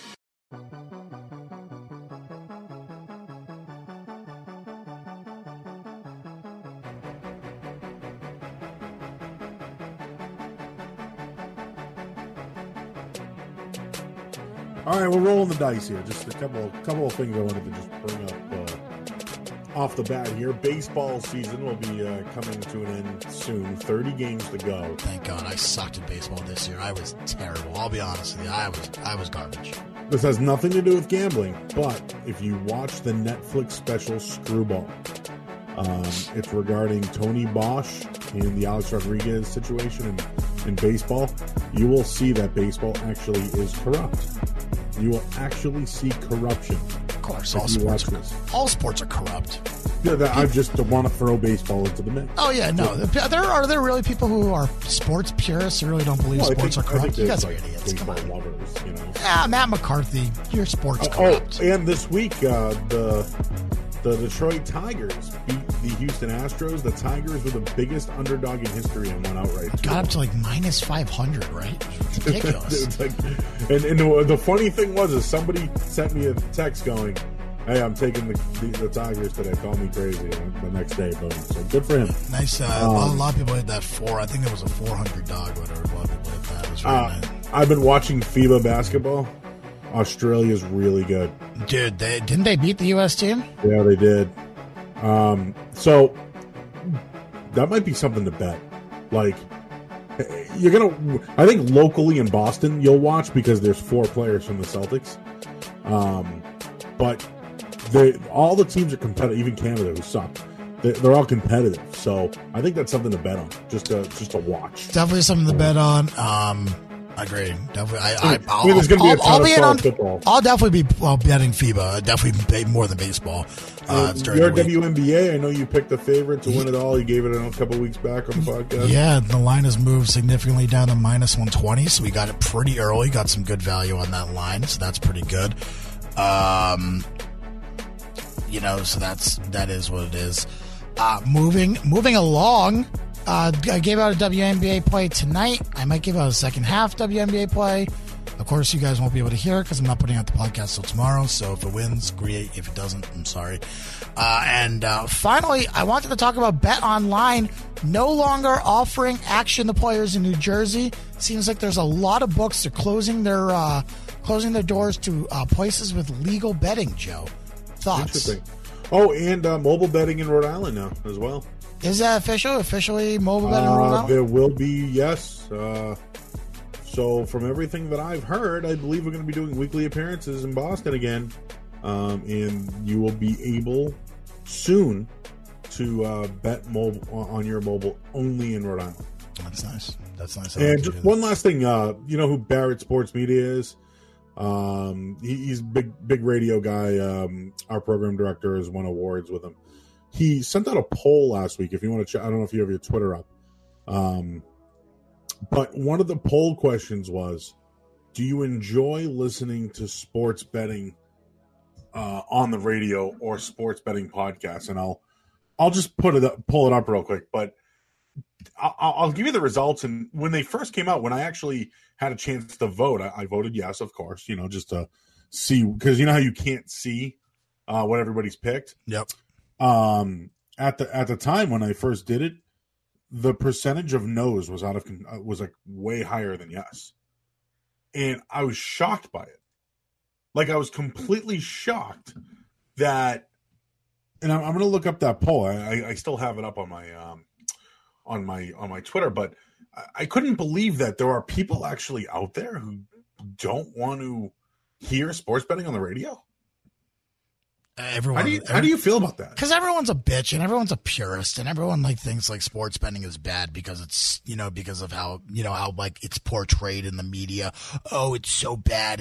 All right, we're rolling the dice here. Just a couple of things I wanted to just bring up off the bat here. Baseball season will be coming to an end soon. 30 games to go. Thank God. I sucked at baseball this year. I was terrible. I'll be honest with you. I was garbage. This has nothing to do with gambling, but if you watch the Netflix special Screwball, it's regarding Tony Bosch and the Alex Rodriguez situation in baseball. You will see that baseball actually is corrupt. You will actually see corruption. Of course, all sports are corrupt. Yeah, I just want to throw baseball into the mix. Oh yeah, no. Are there really people who are sports purists who really don't believe sports are corrupt? You guys are idiots. Come on, lovers, you know. Yeah, Matt McCarthy, your sports corrupt. And this week, the Detroit Tigers beat the Houston Astros. The Tigers were the biggest underdog in history and won outright. Got up to like -500, right? It's ridiculous. It's like, and the funny thing is somebody sent me a text going, "Hey, I'm taking the Tigers today. Call me crazy." And the next day, boom. So good for him. Nice. A lot of people hit that 4. I think there was a 400 dog. Whatever. A lot of people hit that. It was really nice. I've been watching FIBA basketball. Australia's really good. Dude, didn't they beat the U.S. team? Yeah, they did. So that might be something to bet. Like, I think locally in Boston you'll watch because there's 4 players from the Celtics. But all the teams are competitive, even Canada, who suck. They're all competitive. So I think that's something to bet on, just to watch. Definitely something to bet on. Agreed. Definitely. There's going to be a ton of football. I'll definitely be betting FIBA. Definitely more than baseball. Your WNBA, I know you picked the favorite to win it all. You gave it a couple weeks back on the podcast. Yeah, the line has moved significantly down to -120, so we got it pretty early. Got some good value on that line, so that's pretty good. So that is what it is. Moving along, I gave out a WNBA play tonight. I might give out a second half WNBA play. Of course, you guys won't be able to hear it because I'm not putting out the podcast till tomorrow. So if it wins, great. If it doesn't, I'm sorry. And finally, I wanted to talk about Bet Online no longer offering action to players in New Jersey. Seems like there's a lot of books. They're closing their doors to places with legal betting. Joe, thoughts? Interesting. Oh, and mobile betting in Rhode Island now as well. Is that official? Officially mobile betting in Rhode Island? There will be, yes. So from everything that I've heard, I believe we're going to be doing weekly appearances in Boston again. And you will be able soon to bet mobile on your mobile only in Rhode Island. That's nice. That's nice. And just one last thing, you know who Barrett Sports Media is? He's a big radio guy. Our program director has won awards with him. He sent out a poll last week. If you want to check, I don't know if you have your Twitter up. But one of the poll questions was, do you enjoy listening to sports betting on the radio or sports betting podcasts? And I'll just pull it up real quick, but I'll give you the results. And when they first came out, when I actually had a chance to vote, I voted yes, of course, just to see, because you know how you can't see what everybody's picked. Yep. At the time when I first did it, the percentage of no's was like way higher than yes, and I was shocked by it. Like, I was completely shocked that, and I'm going to look up that poll. I still have it up on my Twitter, but I couldn't believe that there are people actually out there who don't want to hear sports betting on the radio. Everyone, how do you feel about that? Because everyone's a bitch and everyone's a purist and everyone thinks sports betting is bad because it's because of how how it's portrayed in the media. Oh, it's so bad.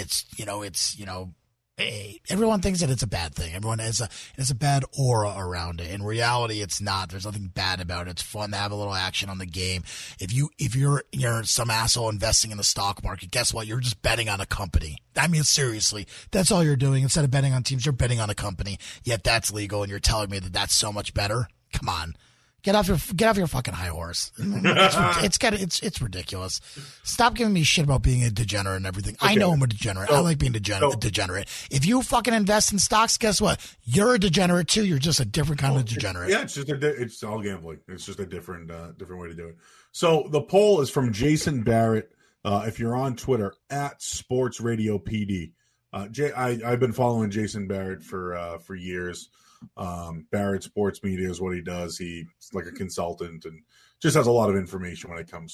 Everyone thinks that it's a bad thing. Everyone has a bad aura around it. In reality, it's not. There's nothing bad about it. It's fun to have a little action on the game. If you're some asshole investing in the stock market, guess what? You're just betting on a company. I mean, seriously, that's all you're doing. Instead of betting on teams, you're betting on a company. Yet that's legal, and you're telling me that that's so much better? Come on. Get off your fucking high horse. It's ridiculous. Stop giving me shit about being a degenerate and everything. Okay. I know I'm a degenerate. I like being degenerate. If you fucking invest in stocks, guess what? You're a degenerate too. You're just a different kind of degenerate. It's all gambling. It's just a different way to do it. So the poll is from Jason Barrett. If you're on Twitter at Sports Radio PD, I've been following Jason Barrett for years. Barrett Sports Media is what he does. He's like a consultant and just has a lot of information when it comes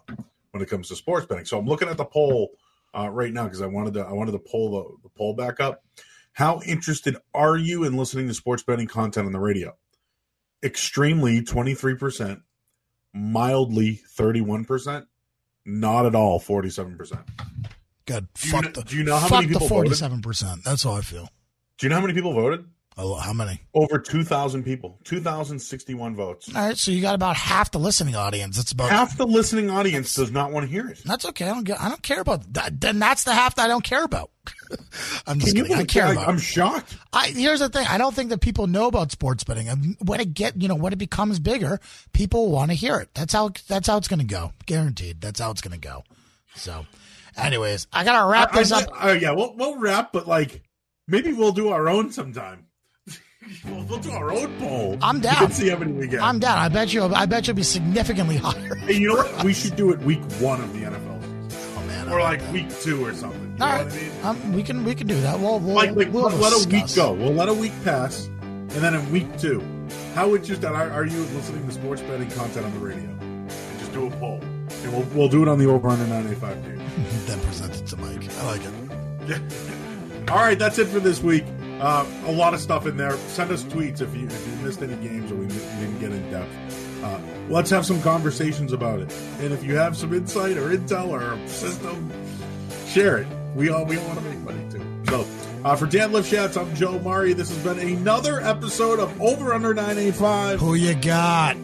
to sports betting. So I'm looking at the poll right now because I wanted to pull the poll back up. How interested are you in listening to sports betting content on the radio? Extremely 23%, mildly 31%, not at all 47%. Good. Do you know how many people voted? 47%. That's how I feel. Do you know how many people voted? How many? Over 2,000 people. 2,061 votes. All right, so you got about half the listening audience. It's about half the listening audience does not want to hear it. That's okay. I don't care about that. Then that's the half that I don't care about. I'm just kidding. I care about. I'm shocked. Here's the thing. I don't think that people know about sports betting. When it becomes bigger, people want to hear it. That's how it's going to go. Guaranteed. That's how it's going to go. So, anyways, I gotta wrap this up. Yeah, we'll wrap, but maybe we'll do our own sometime. We'll do our own poll. I'm down. Let's see how many we get. I'm down. I bet you'll be significantly higher. Hey, you know what? We should do it week 1 of the NFL season. Oh man, or week 2 or something. All right, what I mean? We can do that. We'll let a week go. We'll let a week pass, and then in week 2, how interested are you in listening to sports betting content on the radio? And just do a poll, and we'll do it on the Over Under 985 team. Then present it to Mike. I like it. Yeah. All right, that's it for this week. A lot of stuff in there. Send us tweets if you missed any games or we didn't get in depth. Let's have some conversations about it. And if you have some insight or intel or system, share it. We all want to make money too. So for Dan Lifshatz, I'm Joe Murray. This has been another episode of Over Under 985. Who you got?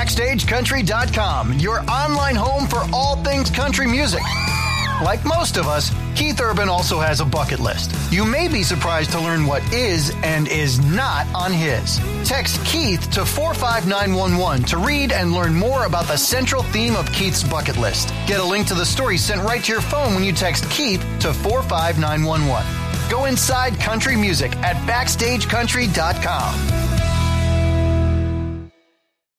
BackstageCountry.com, your online home for all things country music. Like most of us, Keith Urban also has a bucket list. You may be surprised to learn what is and is not on his. Text Keith to 45911 to read and learn more about the central theme of Keith's bucket list. Get a link to the story sent right to your phone when you text Keith to 45911. Go inside country music at BackstageCountry.com.